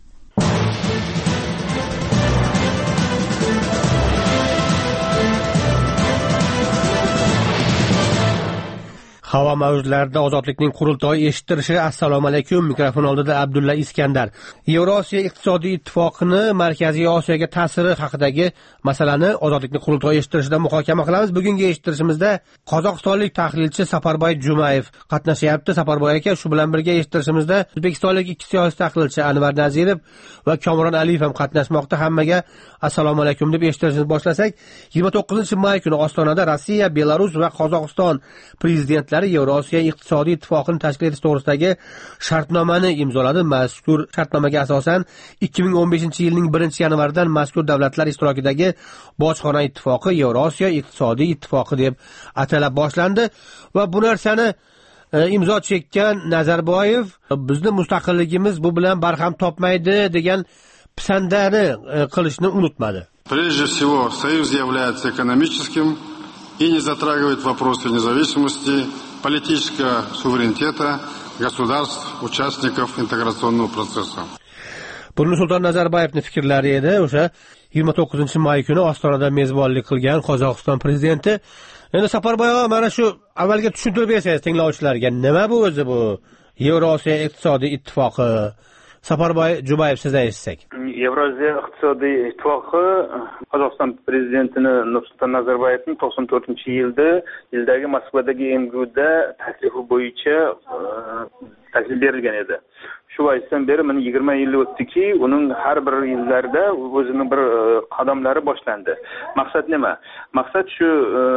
Havo mavjlarida ozodlikning qurultoyi eshittirishi. Assalomu alaykum. Mikrofon oldida Abdulla Iskandar. Yevrosiyo iqtisodiy ittifoqini Markaziy Osiyoga ta'siri haqidagi masalani ozodlikning qurultoyi eshittirishida muhokama qilamiz. Bugungi eshittirishimizda qozog'istonlik tahlilchi Safarboy Jumayev qatnashyapti. Safarboy aka, shu bilan birga eshittirishimizda O'zbekistonlik ikki siyosiy tahlilchi Anvar Nazirov va Komron Aliyev ham qatnashmoqda. Hammaga assalomu alaykum deb eshittirishni boshlasak, 29-may kuni Ostonada Rossiya, Belarus va Qozog'iston prezidentlari Yevrosiyo iqtisodiy ittifoqini tashkil etish to'g'risidagi shartnomani imzoladi. Mazkur shartnomaga asosan 2015-yilning 1-yanvaridan mazkur davlatlar ishtirokidagi bojxona ittifoqi Yevrosiyo iqtisodiy ittifoqi deb atalib boshlandi va bu narsani imzo chekkan Nazarboyev bizni mustaqilligimiz bu bilan barham topmaydi degan pisandani qilishni unutmadi. Прежде всего, союз является экономическим и не затрагивает вопросы независимости, политического суверенитета государств, участников интеграционного процесса. Bu Nursulton Nazarboyevning fikrlari edi. O'sha 29-may kuni Ostonada mezbonlik qilgan Qozog'iston prezidenti. Endi Safarboy, mana shu avvalga tushuntirib bersangiz tinglovchilarga, nima bu o'zi bu Yevrosiyo iqtisodiy ittifoqi? Safarboy Jumayev sizdan eshitsak. Yevrosiyo iqtisodiy ittifoqi Qozog'iston prezidentini Nursulton Nazarboyevning 94-yildagi Moskvadagi MGUda taklifi bo'yicha taklif berilgan edi. Shu vaqtdan beri mana 20 yil o'tdiki, uning har bir yillarida o'zining bir qadamlari boshlandi. Maqsad nima? Maqsad shu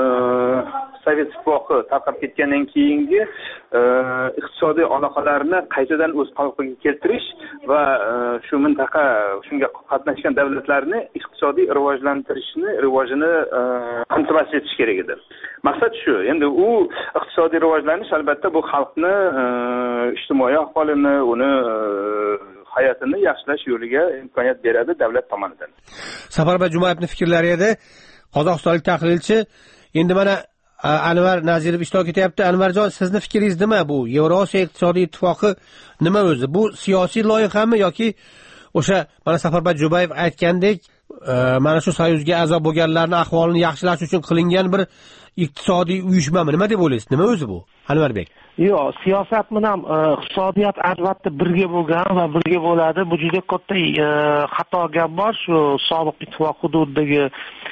Sovet ittifoqi tarqab ketgandan keyingi iqtisodiy aloqalarni qaytadan o'z qoliqiga keltirish va shu mintaqa shunga qatnashgan davlatlarni iqtisodiy rivojini qamtamassiz etish kerak edi. Maqsad shu. Endi u iqtisodiy rivojlanish albatta bu xalqni ijtimoiy ahvolini, uni hayotini yaxshilash yo'liga imkoniyat beradi davlat tomonidan. Safarboy Jumayevning fikrlari edi. Qozog'istonlik tahlilchi. Endi mana Anvar Nazirov ishtirok etyapti. Anvarjon, sizni fikringiz nima bu? Yevrosiyo iqtisodiy ittifoqi nima o'zi? Bu siyosiy loyihami yoki o'sha mana Safarboy Jumayev aytgandek, mana shu soyuzga a'zo bo'lganlarning ahvolini yaxshilash uchun qilingan bir iqtisodiy uyushmami? Nima deb o'ylaysiz? Nima o'zi bu? Anvarbek. Yo'q, siyosat bilan iqtisodiyot albatta birga bo'lgan va birga bo'ladi. Bu juda katta xato gap bor. Shu sobiq ittifoq hududidagi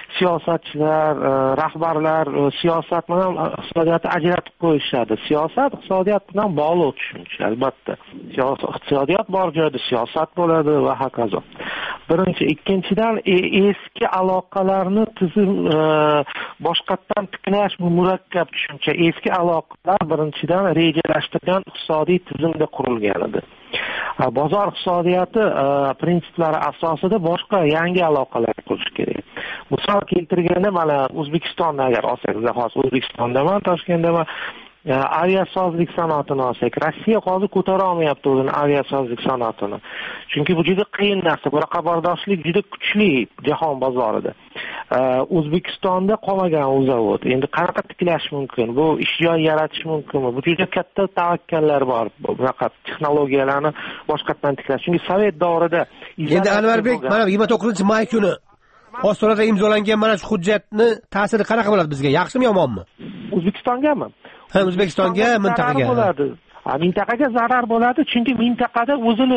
siyosatchilar, rahbarlar siyosat bilan iqtisodiyotni ajratib qo'yishadi. Siyosat iqtisodiyot bilan bog'liq tushuncha, albatta. Iqtisodiyot bor joyda siyosat bo'ladi va hokazo. Birinchi, ikkinchidan eski aloqalarni boshqatdan tiklash bu murakkab tushuncha. Eski aloqalar birinchidan rejalashtirilgan iqtisodiy tizimda qurilgan edi. Bozor iqtisodiyoti prinsiplari asosida boshqa yangi aloqalar qurish kerak. Misol keltirganda mana O'zbekistonda agar olsak, xos O'zbekistondaman, Toshkentdaman aviasozlik sanoatini olsak, Rossiya hozir ko'tara olmayapti o'zini aviasozlik sanoatini. Chunki bu juda qiyin narsa, bu raqobatbardoshlik juda kuchli jahon bozorida. O'zbekistonda qolmagan u zavod. Endi qanaqa tiklash mumkin? Bu ish joy yaratish mumkinmi? Bu juda katta tavakkallar bor. Bunaqa texnologiyalarni boshqatdan tiklash. Chunki Sovet davrida endi Anvarbek, mana 29-may kuni Ostonada imzolangan mana shu hujjatni ta'siri qanaqa bo'ladi bizga? Yaxshimi, yomonmi? O'zbekistongami? Ha, O'zbekistonga, mintaqaga. Mintaqaga zarar bo'ladi, chunki mintaqada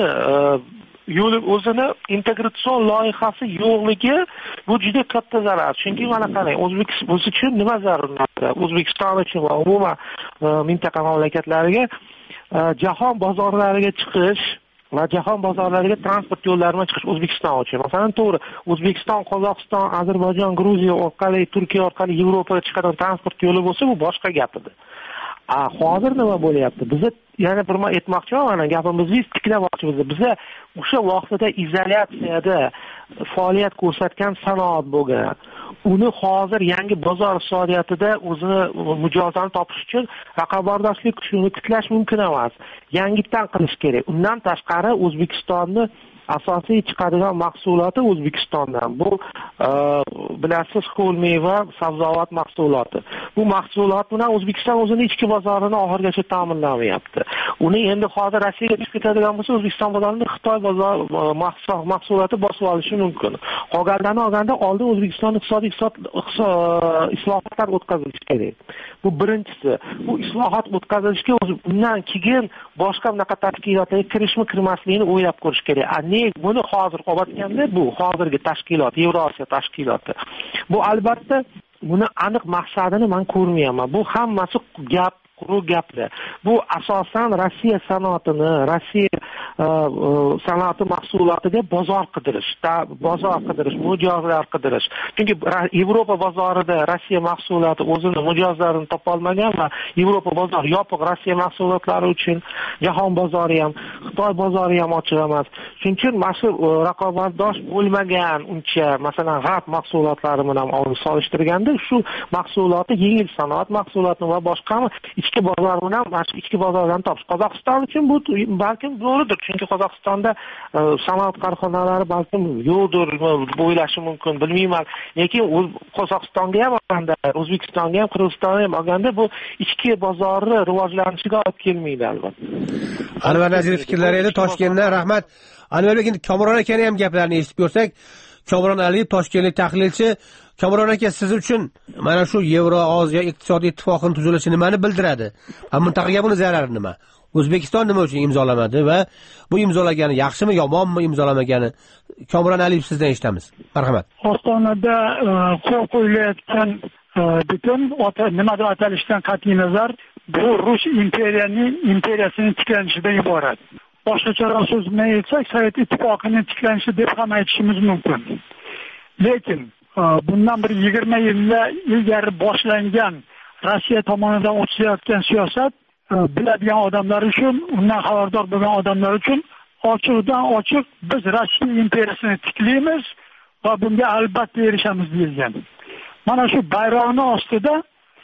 o'zini integratsion loyihasi yo'qligi bu juda katta zarar. Chunki mana qarang, O'zbekiston uchun nima zarur? O'zbekiston uchun va umuman mintaqa mamlakatlariga jahon bozorlariga chiqish va jahon bozorlariga transport yo'llari bilan chiqish O'zbekiston uchun. Masalan, to'g'ri, O'zbekiston, Qozog'iston, Ozarbayjon, Gruziya orqali, Turkiya orqali Yevropaga chiqadigan transport yo'li bo'lsa, bu boshqa gap edi. Hozir nima bo'lyapti? Biz yana bir marta aytmoqchiman, mana gapimizni tiklamoqchimiz. Biz o'sha vaqtda izolyatsiyada faoliyat ko'rsatgan sanoat bo'lgan. Uni hozir yangi bozor iqtisodiyotida o'zini mijozini topish uchun raqobatbardoshlik kuchini tiklash mumkin emas. Yangitdan qilish kerak. Undan tashqari O'zbekistonni asosiy chiqadigan mahsuloti O'zbekistondan. Bu bilasiz, ho'l meva, sabzavot mahsuloti. Bu mahsulot bilan O'zbekiston o'zining ichki bozorini oxirigacha ta'minlamayapti. Uni endi hozir Rossiyaga chiqib ketadigan bo'lsa, O'zbekiston bozorini Xitoy bozor mahsuloti bosib olishi mumkin. Qolganlarni olganda oldin O'zbekiston iqtisodiy islohotlar o'tkazilishi kerak. Bu birinchisi. Bu islohot o'tkazilishga undan keyin boshqa bunaqa tashkilotlarga kirishmi, kirmasligini o'ylab ko'rish kerak. Buni hozir olayotganda bu hozirgi tashkilot, Yevrosiyo tashkiloti. Bu albatta buni aniq maqsadini men ko'rmayapman. Bu hammasi gap, quruq gaplar. Bu asosan Rossiya sanoatini, Rossiya sanoati mahsulotiga bozor qidirish, mijozlar qidirish. Chunki Yevropa bozorida Rossiya mahsuloti o'zini mijozlarini topa olmagan va Yevropa bozori yopiq Rossiya mahsulotlari uchun, jahon bozori ham, Xitoy bozori ham ochiq emas. Shuning uchun mana raqobatdosh bo'lmagan uncha, masalan, g'arb mahsulotlari bilan solishtirganda shu mahsulotni, yengil sanoat mahsulotini va boshqa ichki bozor bilan, ichki bozordan topish Qozog'iston uchun bu balkim zo'ridir. Chunki Qozog'istonda sanoat korxonalari balkim yo'qdir, bo'ylashi mumkin, bilmayman. Lekin Qozog'istonga ham olganda, O'zbekistonga ham, Qirg'izistonga ham olganda bu ichki bozorni rivojlanishiga olib kelmaydi albatta. Anvar Nazirov fikrlari edi. Toshkentdan rahmat. Anvarbek, endi Kamron akani ham gaplarini eshitib ko'rsak, Kamron Aliyev, toshkentlik tahlilchi. Kamron aka, siz uchun mana shu Yevroosiyo iqtisodiy ittifoqining tuzilishi nimani bildiradi? Mintaqaga buni zarari nima? O'zbekiston nima uchun imzolamadi va bu imzolagani yaxshimi, yomonmi imzolamagani? Kamron Aliyev, sizdan eshitamiz. Marhamat. Ostonada qo'l qo'yilayotgan butun nima deb atalishdan qat'iy nazar bu Rus imperiyasining tiklanishidan iborat. Boshqacharoq so'z bilan aytsak, Sovet ittifoqining tiklanishi deb ham aytishimiz mumkin. Lekin bundan bir 20 yillar ilgari boshlangan Rossiya tomonidan o'tayotgan siyosat biladigan odamlar uchun, undan xabardor bo'lgan odamlar uchun ochiqdan ochiq biz Rossiya imperiyasini tiklaymiz va bunga albatta erishamiz deyilgan. Mana shu bayroqning ostida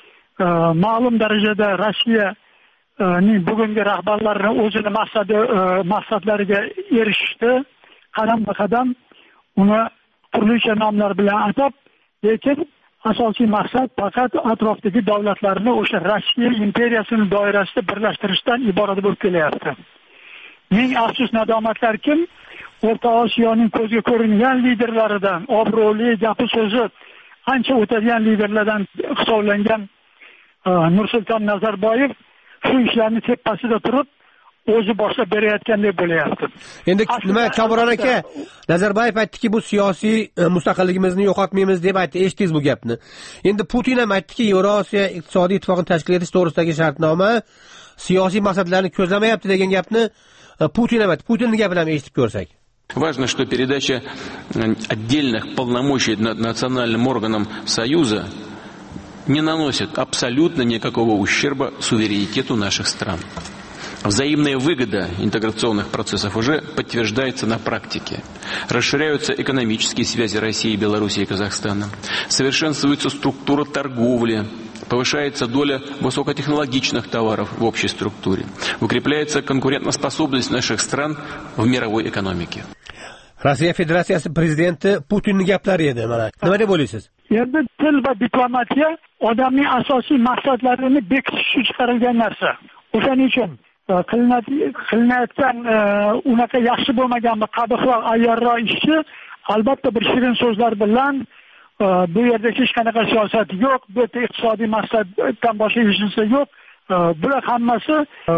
ma'lum darajada Rossiyaning bugungi rahbarlari o'zini maqsadlariga erishdi. Qadam-qadam uni turlicha nomlar bilan atab, lekin asosiy maqsad faqat atrofdagi davlatlarni o'sha Rossiya imperiyasining doirasida birlashtirishdan iborat bo'lib kelyapti. Ming afsus, nadomatlar kim? O'rta Osiyoning ko'zga ko'ringan liderlaridan, obro'li gapi so'zi ancha o'tadigan liderlardan hisoblangan Nursulton Nazarboyev shu ishlarni tepasida turib, o'zi boshlab berayotgandek bo'lyapti. Endi nima Kamron aka, Nazarboyev aytdiki, bu siyosiy mustaqilligimizni yo'qotmaymiz deb aytdi, eshitdingiz bu gapni. Endi Putin ham aytdiki, Yevrosiyo iqtisodiy ittifoqini tashkil etish to'g'risidagi shartnoma siyosiy maqsadlarni ko'zlamayapti degan gapni Putin ham aytdi. Putinning gapini ham eshitib ko'rsak. Важно, что передача отдельных полномочий национальным органам Союза не наносит абсолютно никакого ущерба суверенитету наших стран. Взаимная выгода интеграционных процессов уже подтверждается на практике. Расширяются экономические связи России, Белоруссии и Казахстана. Совершенствуется структура торговли. Повышается доля высокотехнологичных товаров в общей структуре. Укрепляется конкурентоспособность наших стран в мировой экономике. Rossiya Federatsiyasi prezidenti Putinning gaplari edi, mana. Nima deb o'ylaysiz? Endi til va diplomatiya odamning asosiy maqsadlarini bekitish uchun chiqarilgan narsa. O'shaning uchun qilinayotgan unaqa yaxshi bo'lmagan qabiqroq ayyorroq ishchi albatta bir shirin so'zlar bilan bu yerda hech qanaqa siyosat yo'q, bu yerda iqtisodiy maqsaddan boshqa hech narsa yo'q. Bular hammasi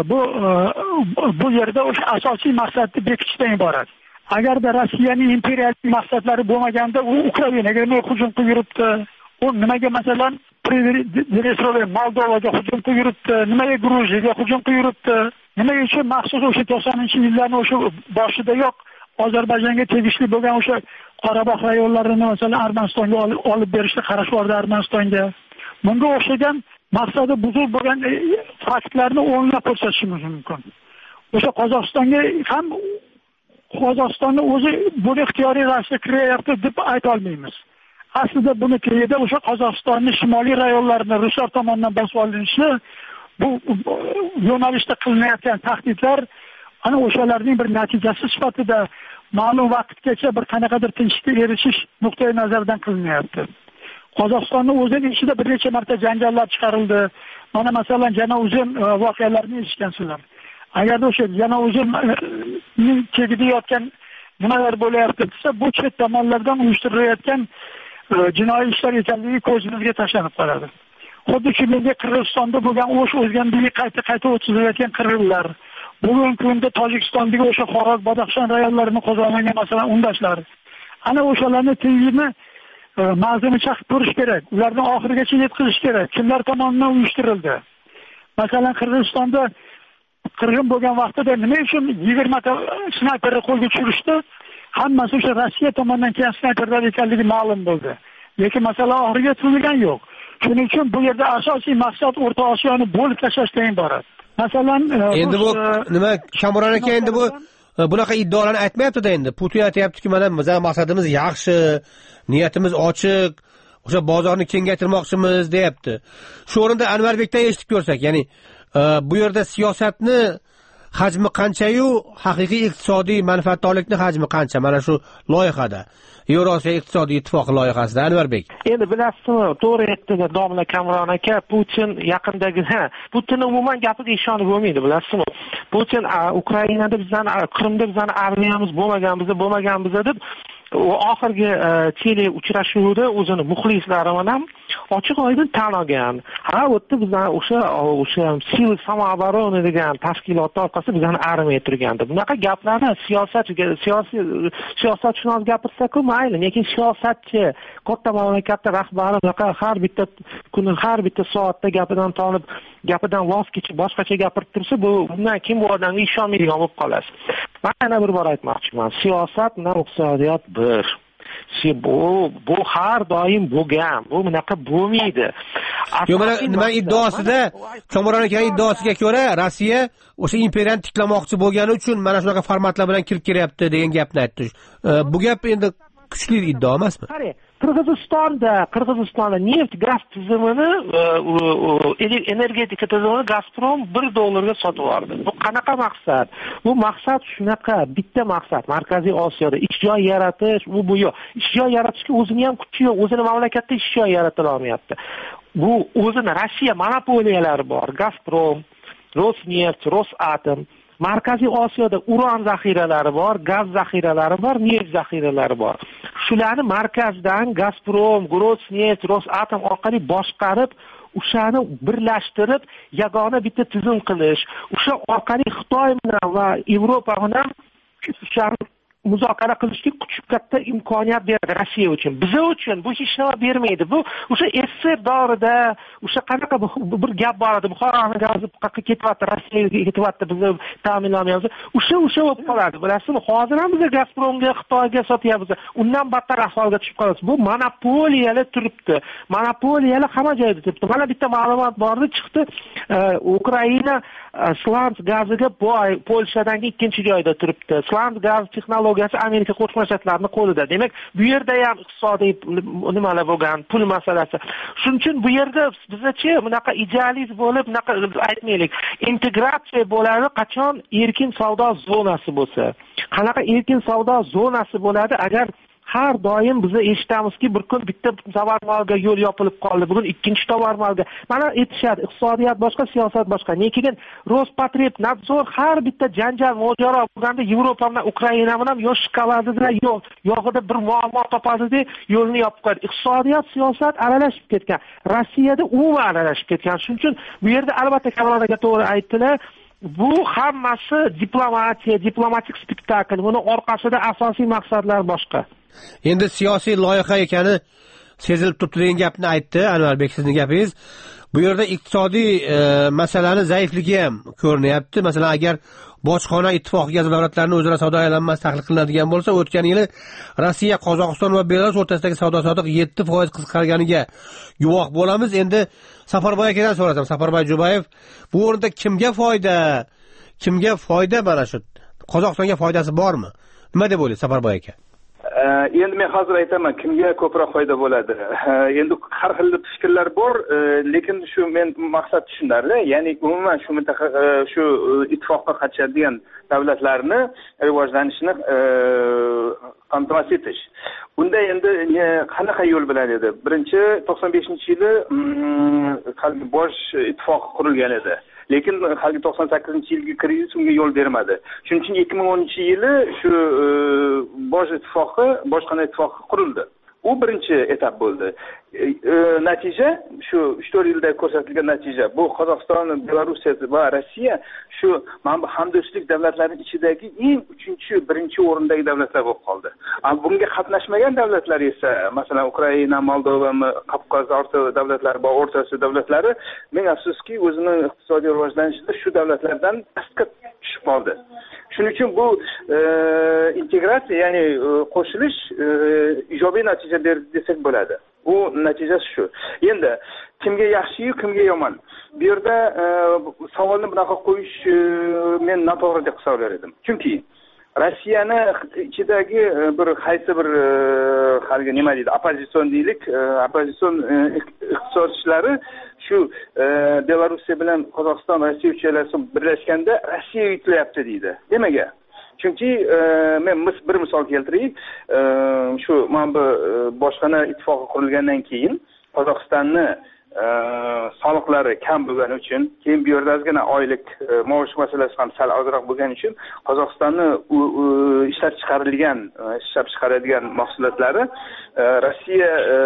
bu yerda o'sha asosiy maqsadni bekitishdan iborat. Agarda Rossiyaning imperialistik maqsadlari bo'lmaganda, u Ukrainaga nima hujum qilib yuribdi? U nimaga masalan Moldovaga hujum qilib yuribdi? Nimaga Gruziyaga hujum qilib yuribdi? Nima uchun maxsus o'sha 90-yillarning o'sha boshida yo'q Ozarbayjonga tegishli bo'lgan o'sha Qorabog' rayonlarini masalan Armanistonga olib berishga qarash bordi Armanistonga. Bunga o'xshagan maqsadi buzuq bo'lgan faktlarni o'nlab ko'rsatishimiz mumkin. O'sha Qozog'istonga ham Qozog'istonni o'zi buni ixtiyoriy ravishda kiryapti deb ayta olmaymiz. Aslida buni kirida o'sha Qozog'istonning shimoliy rayonlarini Ruslar tomonidan bosib olinishi bu yo'nalishda qilinayotgan tahdidlar ana o'shalarning bir natijasi sifatida ma'lum vaqtgacha bir qanaqadir tinchlikka erishish nuqtai nazaridan qilinyapti. Qozog'istonning o'zining ichida bir necha marta janjallar chiqarildi. Mana masalan Janouzem voqealarini eshitgansizlar. Agarda o'sha Janouzemning chegida yotgan nimalar bo'layapti desa, bu chet tomonlardan uyushtirilayotgan jinoiy ishlar ekanligi ko'zimizga tashlanib qoladi. Xuddi shuningdek Qirg'izistonda bo'lgan o'zganligi qayta o'tkazilayotgan qirg'inlar, bugungi kunda Tojikistondagi o'sha Xorog, Badaxshon rayonlarini qo'zg'amagan masalan undashlar. Ana o'shalarni tiyini ma'zini chaqib ko'rish kerak. Ularni oxirigacha yetkazish kerak. Kimlar tomonidan uyushtirildi? Masalan Qirg'izistonda qirg'in bo'lgan vaqtida nima uchun 20 ta snayperni qo'lga tushirishdi? Hammasi o'sha Rossiya tomonidan kelgan snayperlar ekanligi ma'lum bo'ldi. Lekin masala oxiriga yetkazilgan yo'q. Shuning uchun bu yerda asosiy maqsad O'rta Osiyoni bo'lib tashlashdan iborat. Masalan, endi bu nima Kamron aka endi bu bunaqa iddaolarni aytmayapti-da endi. Putin aytayaptiki, mana bizning maqsadimiz yaxshi, niyatimiz ochiq, o'sha bozorni kengaytirmoqchimiz deyapti. Shu o'rinda Anvarbekdan eshitib ko'rsak, ya'ni bu yerda siyosatni hajmi qancha-yu haqiqiy iqtisodiy manfaatdorlikning hajmi qancha? Mana shu loyihada, Yevrosiyo iqtisodiy ittifoqi loyihasida Anvarbek. Endi bilasizmi, to'g'ri aytdi domla Kamron aka, Putin yaqindagi Putin umuman gapiga ishonib bo'lmaydi, bilasizmi? Putin Ukrainada bizdan Qrimda bizdan armiyamiz bo'lmagan deb oxirgi tele uchrashuvda o'zini muxlislari bilan ochiq oydin tan olgan. Ha, u yerda bizdan o'sha Sil Samovaroni degan tashkilot orqasida bizdan armiya turgandi. Bunaqa gaplarni siyosatshunos gapirsa-ku mayli, lekin siyosatchi, katta mamlakatning rahbari bunaqa har bitta kuni, har bitta soatda gapidan voz kechib boshqacha gapirib tursa, bundan kim bu odamga ishonmaydigan bo'lib qolasiz. Men yana bir bor aytmoqchiman. Siyosat bilan iqtisodiyot bir. Bu har doim bo'lgan. Bu bunaqa bo'lmaydi. Nima iddaosida, Kamron aka iddaosiga ko'ra, Rossiya o'sha imperiyani tiklamoqchi bo'lgani uchun mana shunaqa formatlar bilan kirib kelayapti degan gapni aytdi. Bu gap endi kuchli iddao emasmi? Qirg'izistonda neft gaz tizimini, energetika tizimini Gazprom $1 sotib oldi. Bu qanaqa maqsad? Bu maqsad shunaqa, bitta maqsad. Markaziy Osiyoda ish joy yaratish, bu yo'q. Ish joy yaratishga o'zining ham kuchi yo'q. O'zini mamlakatda ish joy yarata olmayapti. Bu o'zini Rossiya monopoliyalari bor. Gazprom, Rosneft, Rosatom. Markaziy Osiyoda uran zaxiralari bor, gaz zaxiralari bor, neft zaxiralari bor. Shularni markazdan Gazprom, Rosneft, Rosatom orqali boshqarib, o'shani birlashtirib yagona bitta tizim qilish, o'sha orqali Xitoy bilan va Yevropa bilan o'shani muzokara qilishga katta imkoniyat beradi Rossiya uchun. Biza uchun bu hech nima bermaydi. Bu o'sha SSR davrida o'sha qanaqa bir gap bor edi. Buxoroning gazi qayerga ketyapti, Rossiyaga ketyapti, bizni ta'minlamayapmiz. O'sha bo'lib qoladi. Bilasizmi, hozir ham biz Gazpromga, Xitoyga sotyapmiz. Undan battar ahvolga tushib qolamiz. Bu monopoliyalar turibdi. Monopoliyalar hamma joyda turibdi. Mana bitta ma'lumot bordi, chiqdi. Ukraina Slans gaziga boy, Polshadan ikkinchi joyda turibdi. Slans gaz texnologiyasi Amerika Qo'shma Shtatlarining qo'lida. Demak, bu yerda ham iqtisodiy nimalar bo'lgan, pul masalasi. Shuning uchun bu yerda bizcha bunaqa idealist bo'lib, bunaqa aytmaylik. Integratsiya bo'ladi qachon erkin savdo zonasi bo'lsa. Qanaqa erkin savdo zonasi bo'ladi agar har doim biz eshitamizki, bir kun bitta tovarmalga yo'l yopilib qoldi, bugun ikkinchi tovarmalga. Mana aytishadi, iqtisodiyot boshqa, siyosat boshqa. Lekin Rospotrebnadzor har bitta janjal mojaro bo'lganda Yevropa bilan Ukraina bilan yo'l shikaladida yo'g'ida bir muammo topadida yo'lni yopib qo'yadi. Iqtisodiyot, siyosat aralashib ketgan. Rossiyada umuman aralashib ketgan. Shuning uchun bu yerda albatta kameraga to'g'ri aytdilar. Bu hammasi diplomatiya, diplomatik spektakl. Buni orqasida asosiy maqsadlar boshqa. Endi siyosiy loyiha ekani sezilib turibdi degan gapni aytdi Anvarbek, sizning gapingiz. Bu yerda iqtisodiy masalani zaifligi ham ko'rinyapti. Masalan, agar bojxona ittifoqiga davlatlarning o'zaro savdo aylanmasi taklif qilinadigan bo'lsa, o'tgan yili Rossiya, Qozog'iston va Belarus o'rtasidagi savdo-sotiq 7% qisqarganiga guvoh bo'lamiz. Endi Safarboy akadan so'rasam, Safarboy Jubayev, bu o'rinda kimga foyda? Kimga foyda mana shu? Qozog'istonga foydasi bormi? Nima deb o'ylaysiz Safarboy aka? Endi men hozir aytaman, kimga ko'proq foyda bo'ladi. Endi har xil fikrlar bor, lekin shu men maqsad tushunarli, ya'ni umuman shu mintaqa shu ittifoqqa qatnashadigan davlatlarni rivojlanishini qamtamass etish. Unda endi qanaqa yo'l bilan edi? Birinchi 95-yili bosh ittifoq qurilgan edi. Lekin hali 98-yilgi krizis unga yo'l bermadi. Shuning uchun 2010-yili shu bojxona ittifoqi qurildi. U birinchi etap bo'ldi. Natija shu 3-4 yilda ko'rsatilgan natija. Bu Qozog'iston, Belorussiya va Rossiya shu hamdo'stlik davlatlarining ichidagi eng 3-birinchi o'rindagi davlatlar bo'lib qoldi. Bunga qatnashmagan davlatlar esa, masalan, Ukraina, Moldova, Qafqaz davlatlari va o'rtasi davlatlari, men afsuski o'zining iqtisodiy rivojlanishida shu davlatlardan pastga tushib qoldi. Shuning uchun bu integratsiya, ya'ni qo'shilish ijobiy natija berdi desak bo'ladi. Bu natijasi shu. Endi kimga yaxshi-yu, kimga yomon? Bu yerda savolni bunaqa qo'yish men noto'g'ri deb hisoblar edim. Chunki Rossiyani ichidagi bir qaysi bir haligi nima deydi, oppozitsion deylik, oppozitsion iqtisodchilari shu Belorussiya bilan Qozog'iston, Rossiya uchalasi birlashganda Rossiya yutilyapti deydi. Nimaga? Chunki men bir misol keltiraylik. Shu mana bu bojxona ittifoqi qurilgandan keyin Qozog'istonni soliqlari kam bo'lgani uchun, keyin bu yerda ozgina oylik maosh masalasi ham sal ozroq bo'lgani uchun Qozog'istonni ishlab chiqaradigan mahsulotlari Rossiya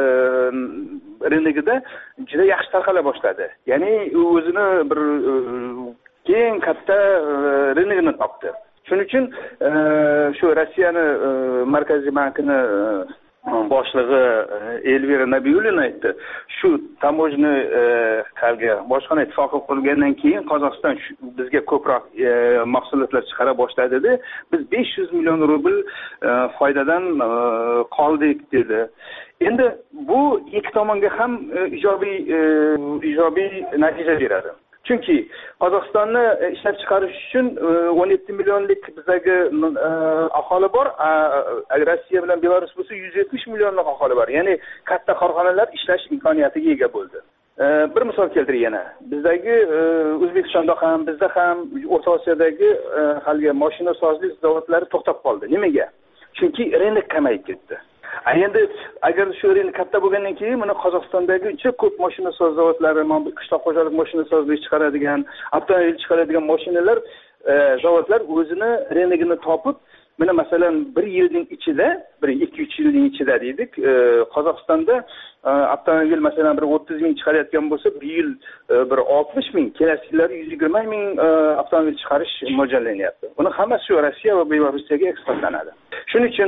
rynogida juda yaxshi tarqala boshladi. Ya'ni o'zini bir keng katta rynogini topdi. Shuning uchun shu Rossiyani Markaziy bankini boshlig'i Elvira Nabiyulina aytdi. Shu tamojni bojxona ittifoqi qurilgandan keyin Qozog'iston bizga ko'proq mahsulotlar chiqara boshladi dedi. Biz 500 million rubl foydadan qoldik dedi. Endi bu ikki tomonga ham ijobiy natija beradi. Chunki Qozog'istonni ishlab chiqarish uchun 17 millionlik bizdagi aholi bor. Rossiya bilan Belarus bo'lsa 170 millionlik aholi bor. Ya'ni katta korxonalar ishlash imkoniyatiga ega bo'ldi. Bir misol keltiray yana. Bizdagi O'zbekistonda ham, bizda ham O'rta Osiyodagi haligi mashina sozlik zavodlari to'xtab qoldi. Nimaga? Chunki rynek kamayib ketdi. Endi agar shu rynek katta bo'lgandan keyin mana Qozog'istondagi juda ko'p mashina soz zavodlari, qishloq xo'jalik mashina sozlik chiqaradigan, avtomobil chiqaradigan mashinalar, zavodlar o'zini rynogini topib, mana masalan 1 yilning ichida, 2-3 yilning ichida deydik, Qozog'istonda avtomobil masalan bir 30 ming chiqarayotgan bo'lsa, bir yil bir 60 ming, kelasi yillari 120 ming avtomobil chiqarish mo'ljallanyapti. Buni hammasi shu Rossiya va Belorussiyaga eksportlanadi. Shuning uchun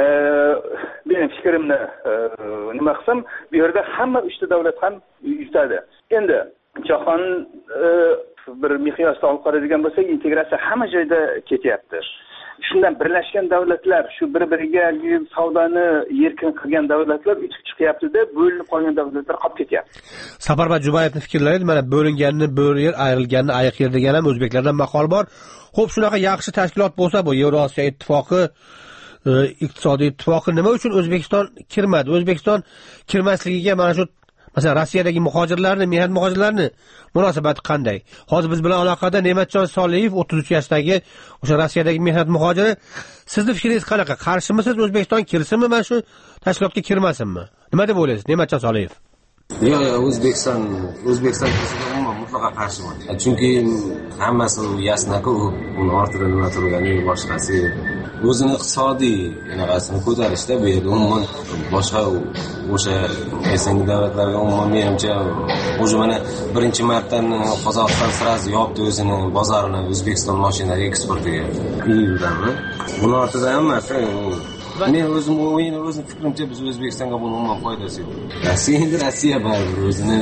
mening fikrimni nima qilsam, bu yerda hamma uchta davlat ham yutadi. Endi jahon bir miqyosda olib qaraydigan bo'lsak, integratsiya hamma joyda ketyapti. Shundan birlashgan davlatlar, shu bir-biriga savdoni erkin qilgan davlatlar o'tib chiqyapti-da, bo'linib qolgan davlatlar qolib ketyapti. Safarbar Jumayevning fikrlari, mana bo'linganni bo'ri yer, ayrilganni ayiq yer degan ham o'zbeklardan maqol bor. Xo'p, shunaqa yaxshi tashkilot bo'lsa, bu Yevrosiyo ittifoqi, iqtisodiy ittifoqi nima uchun O'zbekiston kirmadi? O'zbekiston kirmasligiga mana shu masalan Rossiyadagi muhojirlarni, mehnat muhojirlarni munosabati qanday? Hozir biz bilan aloqada Ne'matjon Soliyev, 33 yoshdagi o'sha Rossiyadagi mehnat muhojiri. Sizning fikringiz qanaqa? Qarshimisiniz O'zbekiston kirsinmi, mana shu tashkilotga kirmasinmi? Nima deb o'ylaysiz, Ne'matjon Soliyev? Yo'q, O'zbekiston umuman mutlaqo qarshiman. Chunki hammasi yasnaku, uni ortida nima turgani boshqasi. O'zini iqtisodiy anaqasini ko'tarishda bu yerda umuman boshqa o'sha esengi davlatlarga umuman menimcha o'zi mana birinchi marta Qozog'iston sirasi yopdi o'zini bozorini O'zbekiston mashinalari eksportiga. Iyuldanmi? Buni ortida hammasi men o'zim fikrimcha biz O'zbekistonga buni umuman foydasi yo'q. Rossiya baribir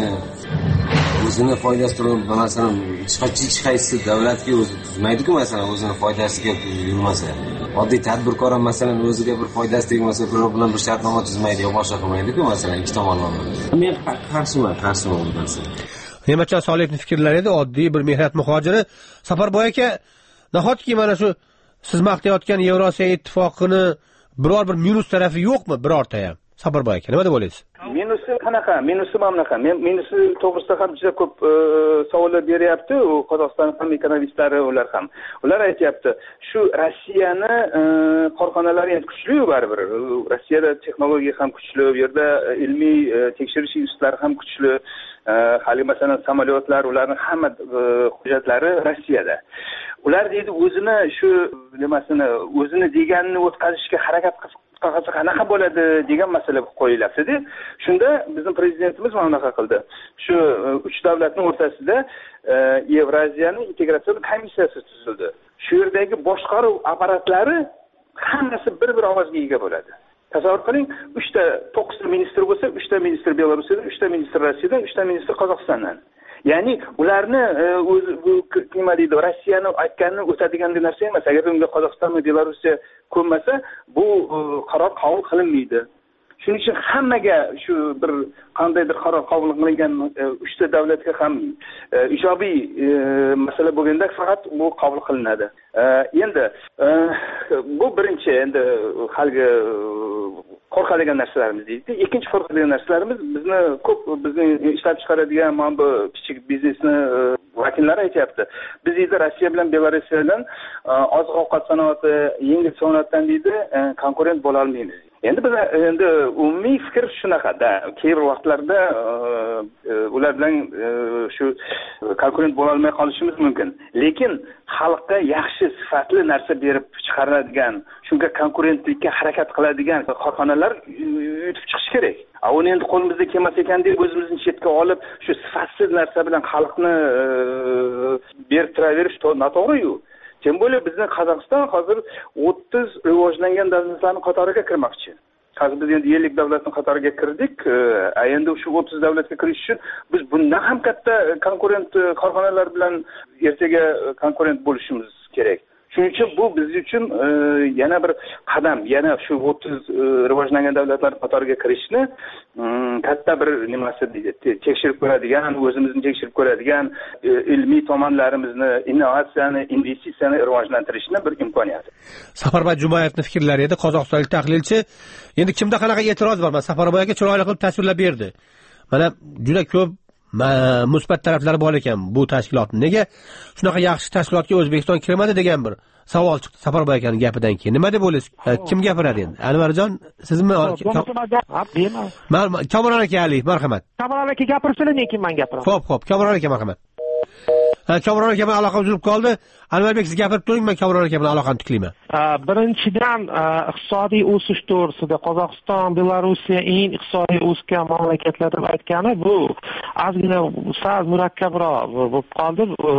o'zini foydasi turib, masalan, hech qaysi davlatga o'zi tuzmaydi-ku, masalan, o'zini foydasiga yurmasa. Oddiy tadbirkor ham masalan o'ziga bir foydasi tegmasa, birov bilan bir shartnoma tuzmaydi yo boshqa qilmaydi-ku, masalan, ikki tomonlama. Men qarshiman bu narsa. Ne'matjon Soliyevning fikrlari edi, oddiy bir mehnat muhojiri. Safarboy aka, nahotki mana shu siz maqtayotgan Yevrosiyo ittifoqini biror bir minus tarafi yo'qmi, birorta ham? Safarboy aka, nima deb o'ylaysiz? Minusi qanaqa? Minusi mana bunaqa. Men minusi to'g'risida ham juda ko'p savollar beryapti. U Qozog'iston ham ekonomistlari ular ham. Ular aytayapti, shu Rossiyani korxonalari ham kuchli baribir. Rossiyada texnologiya ham kuchli, bu yerda ilmiy tekshirish institutlari ham kuchli. Hali masalan samolyotlar, ularning hamma hujjatlari Rossiyada. Ular deydi o'zini shu nimasini, o'zini deganini o'tkazishga harakat qilsa qanaqa bo'ladi degan masala qo'yilyapti-da. Shunda bizning prezidentimiz mana bunaqa qildi. Shu uch davlatning o'rtasida Yevraziyaning integratsion komissiyasi tuzildi. Shu yerdagi boshqaruv apparatlari hammasi bir-bir ovozga ega bo'ladi. Tasavvur qiling, 9 ta ministr bo'lsa, 3 ta ministr Belorussiyadan, 3 ta ministr Rossiyadan, 3 ta ministr Qozog'istondan. Ya'ni ularni nima deydi, Rossiyani aytganini o'tadigan narsa emas. Agar unga Qozog'iston va Belorussiya ko'nmasa, bu qaror qabul qilinmaydi. Shuning uchun hammaga shu bir qandaydir qaror qabul qilingan 3 ta davlatga ham ijobiy masala bo'lganda faqat bu qabul qilinadi. Endi bu birinchi endi haligi qo'rqadigan narsalarimiz deydi. Ikkinchi qo'rqadigan narsalarimiz bizni ishlab chiqaradigan mana bu kichik biznesni vakillari aytayapti. Biz deydi Rossiya bilan Belorussiyadan oziq-ovqat sanoati, yengil sanoatdan deydi konkurent bo'la olmaymiz. Endi umumiy fikr shunaqada. Keyingi vaqtlarda ular bilan shu konkurent bo'la olmay qolishimiz mumkin. Lekin xalqqa yaxshi sifatli narsa berib chiqaradigan, shunga konkurentlikka harakat qiladigan korxonalar yutib chiqish kerak. Uni endi qo'limizda kelmas ekan deb o'zimizni chetga olib, shu sifatsiz narsa bilan xalqni berib turaverish noto'g'ri-yu. Kim bo'lib bizning Qozog'iston hozir 30 rivojlangan davlatlarning qatoriga kirmoqchi. Hozir biz endi 50 davlatning qatoriga kirdik. Endi shu 30 davlatga kirish uchun biz bundan ham katta konkurent korxonalar bilan ertaga konkurent bo'lishimiz kerak. Shuning uchun bu biz uchun yana bir qadam, yana shu 30 rivojlangan davlatlar qatoriga kirishni katta bir nimasi deydi, tekshirib ko'radigan, o'zimizni tekshirib ko'radigan, ilmiy tomonlarimizni, innovatsiyani, investitsiyani rivojlantirishni bir imkoniyati. Safarboy Jumayevning fikrlari edi, qozog'istonlik tahlilchi. Endi kimda qanaqa e'tiroz bor? Mana Safarboyga chiroyli qilib tasvirlab berdi. Mana juda ko'p musbat taraflari bor ekan bu tashkilotning. Nega shunaqa yaxshi tashkilotga O'zbekiston kirmadi degan bir savol chiqdi Safarboy akaning gapidan keyin. Nima deb o'ylaysiz? Kim gapiradi endi? Anvarjon, sizmi? Kamron aka Ali, marhamat. Kamron aka gapirsin, lekin men gapiraman. Xo'p, Kamron aka marhamat. Kamron aka bilan aloqa uzilib qoldi. Anvarbek, siz gapirib turing, men Kamron aka bilan aloqani tiklayman. Birinchidan iqtisodiy o'sish to'g'risida Qozog'iston, Belorussiya eng iqtisodiy o'sgan mamlakatlar deb aytgani bu ozgina sal murakkabroq bo'lib qoldi.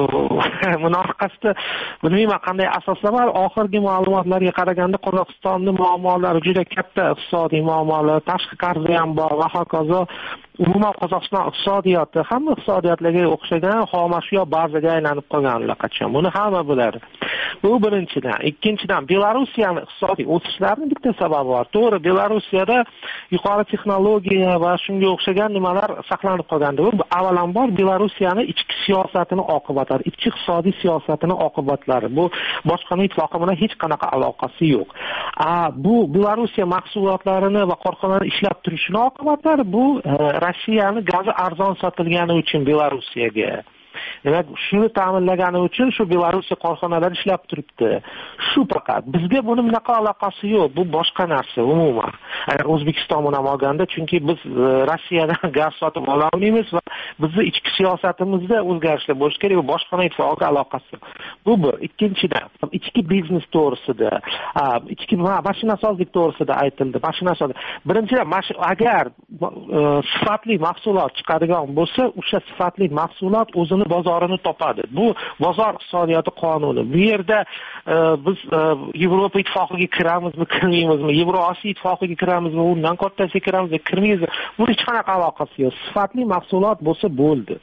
Buni orqasida bilmayman qanday asoslar. Oxirgi ma'lumotlarga qaraganda Qozog'istonning muammolari juda katta iqtisodiy muammolar, tashqi qarzi ham bor va hokazo. Umuman Qozog'iston iqtisodiyoti hamma iqtisodiyotlarga o'xshagan xomashyo bazaga aylanib qolgan allaqachon. Buni hamma biladi. Bu birinchidan. Ikkinchidan, Belorussiyaning iqtisodiy o'sishlarining bitta sababi bor. To'g'ri, Belarusiyada yuqori texnologiya va shunga o'xshagan nimalar saqlanib qolgandi. Bu avvalambor Belorusiyaning ichki siyosatining oqibatlari, ichki iqtisodiy siyosatining oqibatlari. Bu boshqaning ittifoqi bilan hech qanaqa aloqasi yo'q. Bu Belorusiya mahsulotlarini va korxonalarni ishlab turishining oqibatlari bu Rossiyaning gazi arzon sotilgani uchun Belorusiyaga. Demak, shuni ta'minlagani uchun shu Belorusiya korxonalari ishlab turibdi. Shu faqat. Bizga buni bunaqa aloqasi yo'q. Bu boshqa narsa umuman. Agar O'zbekiston bilan olganda, chunki biz Rossiyadan gaz sotib ola olmaymiz va bizning ichki siyosatimizda o'zgarishlar bo'lishi kerak. Bu boshqa ittifoqqa aloqasi yo'q. Bu bir. Ikkinchidan, ichki biznes to'g'risida, ichki mashinasozlik to'g'risida aytildi. Mashinasozlik. Birinchidan, agar sifatli mahsulot chiqadigan bo'lsa, o'sha sifatli mahsulot o'zini bozorini topadi. Bu bozor iqtisodiyoti qonuni. Bu yerda biz Yevropa ittifoqiga kiramizmi, kirmaymizmi? Yevrosiyo ittifoqiga kiramizmi? Undan kattasiga kiramizmi, kirmaymizmi? Bu hech qanaqa aloqasi yo'q. Sifatli mahsulot bo'lsa bo'ldi.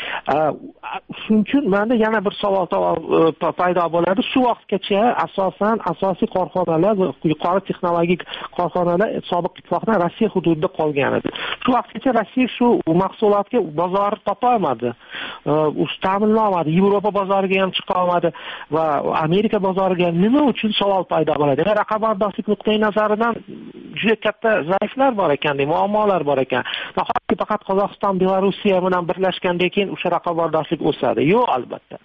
Shuning uchun menda yana bir savol paydo bo'ladi. Shu vaqtgacha asosan asosiy korxonalar, yuqori texnologik korxonalar sobiq ittifoqdan Rossiya hududida qolgan edi. Shu vaqtgacha Rossiya shu mahsulotga bozor topa olmadi. Ta'minlolmadi. Yevropa bozoriga ham chiqa olmadi va Amerika bozoriga nima uchun savol paydo bo'ladi? Raqobatbardoshlik nuqtai nazaridan juda katta zaiflar bor ekan, muammolar bor ekan. Nahotki faqat Qozog'iston, Belorussiya bilan birlashganda keyin o'sha raqobatbardoshlik o'sadi? Yo'q, albatta.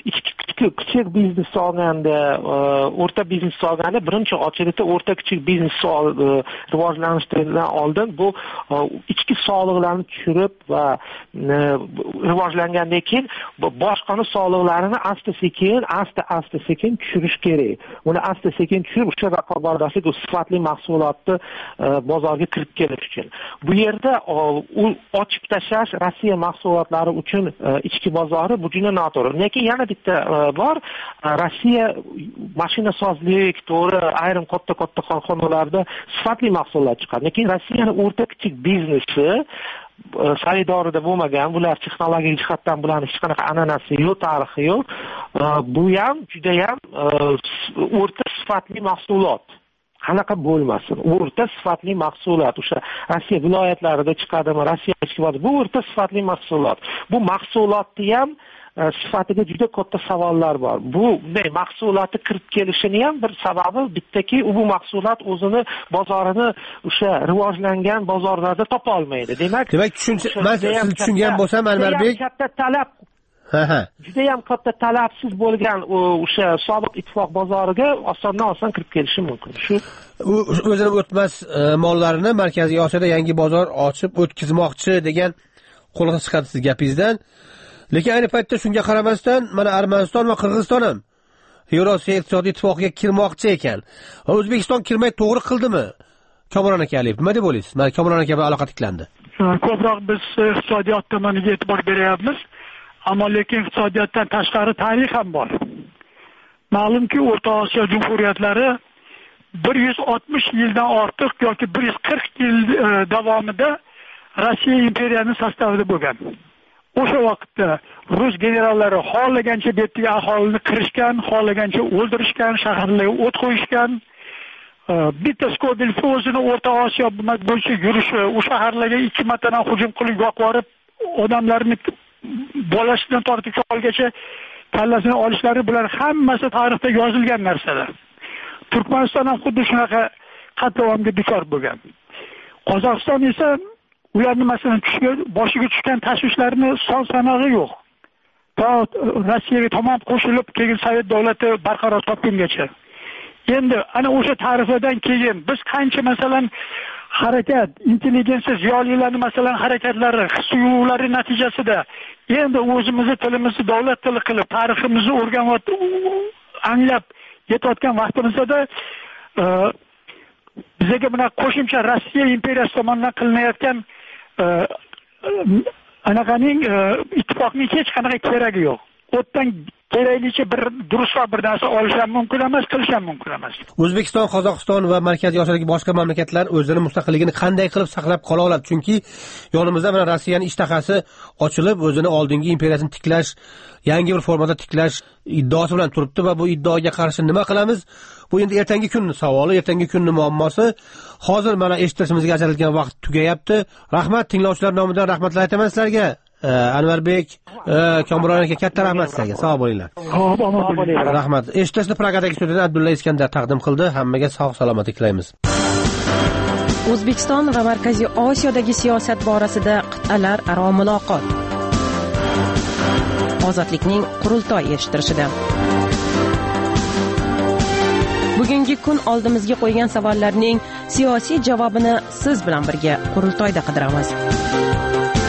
Kichik biznes olganda, o'rta biznes olganda birinchi ochilishda o'rta kichik biznes rivojlanishdan oldin bu ichki soliqlarni tushirib va rivojlangandan keyin boshqani soliqlarini asta sekin tushirish kerak. Uni asta sekin tushirib o'sha raqobatbardoshlik, sifatli mahsulotni bozorga kirib kelish uchun. Bu yerda ochib tashlash Rossiya mahsulotlari uchun ichki bozori bu juda noto'g'ri. Lekin yana bitta bor. Rossiya mashinasozlik, to'g'ri, ayrim katta korxonalarda sifatli mahsulotlar chiqadi. Lekin Rossiyaning o'rta kichik biznesi xaridorida bo'lmagan, bular texnologik jihatdan bularning hech qanaqa an'anasi yo'q, tarixi yo'q. Bu ham juda ham o'rta sifatli mahsulot. Qanaqa bo'lmasin, o'rta sifatli mahsulot. O'sha Rossiya viloyatlarida chiqadimi, Rossiya ichki bozor, bu o'rta sifatli mahsulot. Bu mahsulotni ham sifatiga juda katta savollar bor. Bu mahsulotni kirib kelishini ham bir sababi bittaki, bu mahsulot o'zini bozorini o'sha rivojlangan bozorlarda topa olmaydi. Demak, men siz tushungan bo'lsam, Anvarbek, katta talab juda ham katta talabsiz bo'lgan o'sha sobiq ittifoq bozoriga osondan-oson kirib kelishi mumkin. Shu o'zini o'tmas mollarini Markaziy Osiyoda yangi bozor ochib o'tkazmoqchi degan xulosa chiqadi siz gapingizdan. Lekin ayni paytda shunga qaramasdan, mana Armaniston va Qirg'iziston ham Yevrosiyo iqtisodiy ittifoqiga kirmoqchi ekan. O'zbekiston kirmay to'g'ri qildimi? Kamron aka, nima deb o'ylaysiz? Mana Kamron aka bilan aloqa tiklandi. Ko'proq biz iqtisodiyot tomoniga e'tibor beryapmiz. Ammo lekin iqtisodiyotdan tashqari tarix ham bor. Ma'lumki, O'rta Osiyo jumhuriyatlari 160 yildan ortiq yoki 140 yil davomida Rossiya imperiyasining sostavida bo'lgan. O'sha vaqtda rus generallari xohlagancha betdagi aholini kirishgan, xohlagancha o'ldirishgan, shaharlarga o't qo'yishgan. Bitta Skobelfi o'zini O'rta Osiyo bo'yicha yurishi, u shaharlarga 2 martadan hujum qilib yoqib, odamlarni bolasidan tortib qolgacha kallasini olishlari, bular hammasi tarixda yozilgan narsalar. Turkmaniston ham xuddi shunaqa qatlovga duchor bo'lgan. Qozog'iston esa ularning masalan boshiga tushgan tashvishlarni son sanog'i yo'q. To Rossiyaga tomon qo'shilib keyin Sovet davlati barqaror topgungacha. Endi ana o'sha ta'riflardan keyin biz qancha masalan harakat, intelligensiya ziyolilarning masalan harakatlari, his-tuyg'ulari natijasida endi o'zimizni tilimizni davlat tili qilib, tariximizni o'rganib, anglab yetayotgan vaqtimizda bizga buna qo'shimcha Rossiya imperiyasi tomonidan qilinayotgan anaqaning ittifoqning hech qanaqa keragi yo'q. O'tdan keraklicha bir durustroq bir narsa olish ham mumkin emas, qilish ham mumkin emas. O'zbekiston, Qozog'iston va Markaziy Osiyodagi boshqa mamlakatlar o'zining mustaqilligini qanday qilib saqlab qola oladi? Chunki yonimizda mana Rossiyaning ishtahasi ochilib, o'zini oldingi imperiyasini tiklash, yangi bir formada tiklash iddaosi bilan turibdi va bu iddaoga qarshi nima qilamiz? Bu endi ertangi kunning savoli, ertangi kunning muammosi. Hozir mana eshitishimizga ajratilgan vaqt tugayapti. Rahmat, tinglovchilar nomidan rahmatlar aytaman sizlarga. Anvarbek, Komron aka, katta rahmat sizlarga. Sog' bo'linglar. Xo'p, omon bo'linglar. Rahmat. Eshitishni Pragadagi studiyadan Abdulla Iskandar taqdim qildi. Hammaga sog' salomatlik tilaymiz. O'zbekiston va Markaziy Osiyodagi siyosat borasida qit'alar aro muloqot. Ozodlikning qurultoy eshittirishida. Bugungi kun oldimizga qo'ygan savollarning siyosiy javobini siz bilan birga qurultoyda qidiramiz.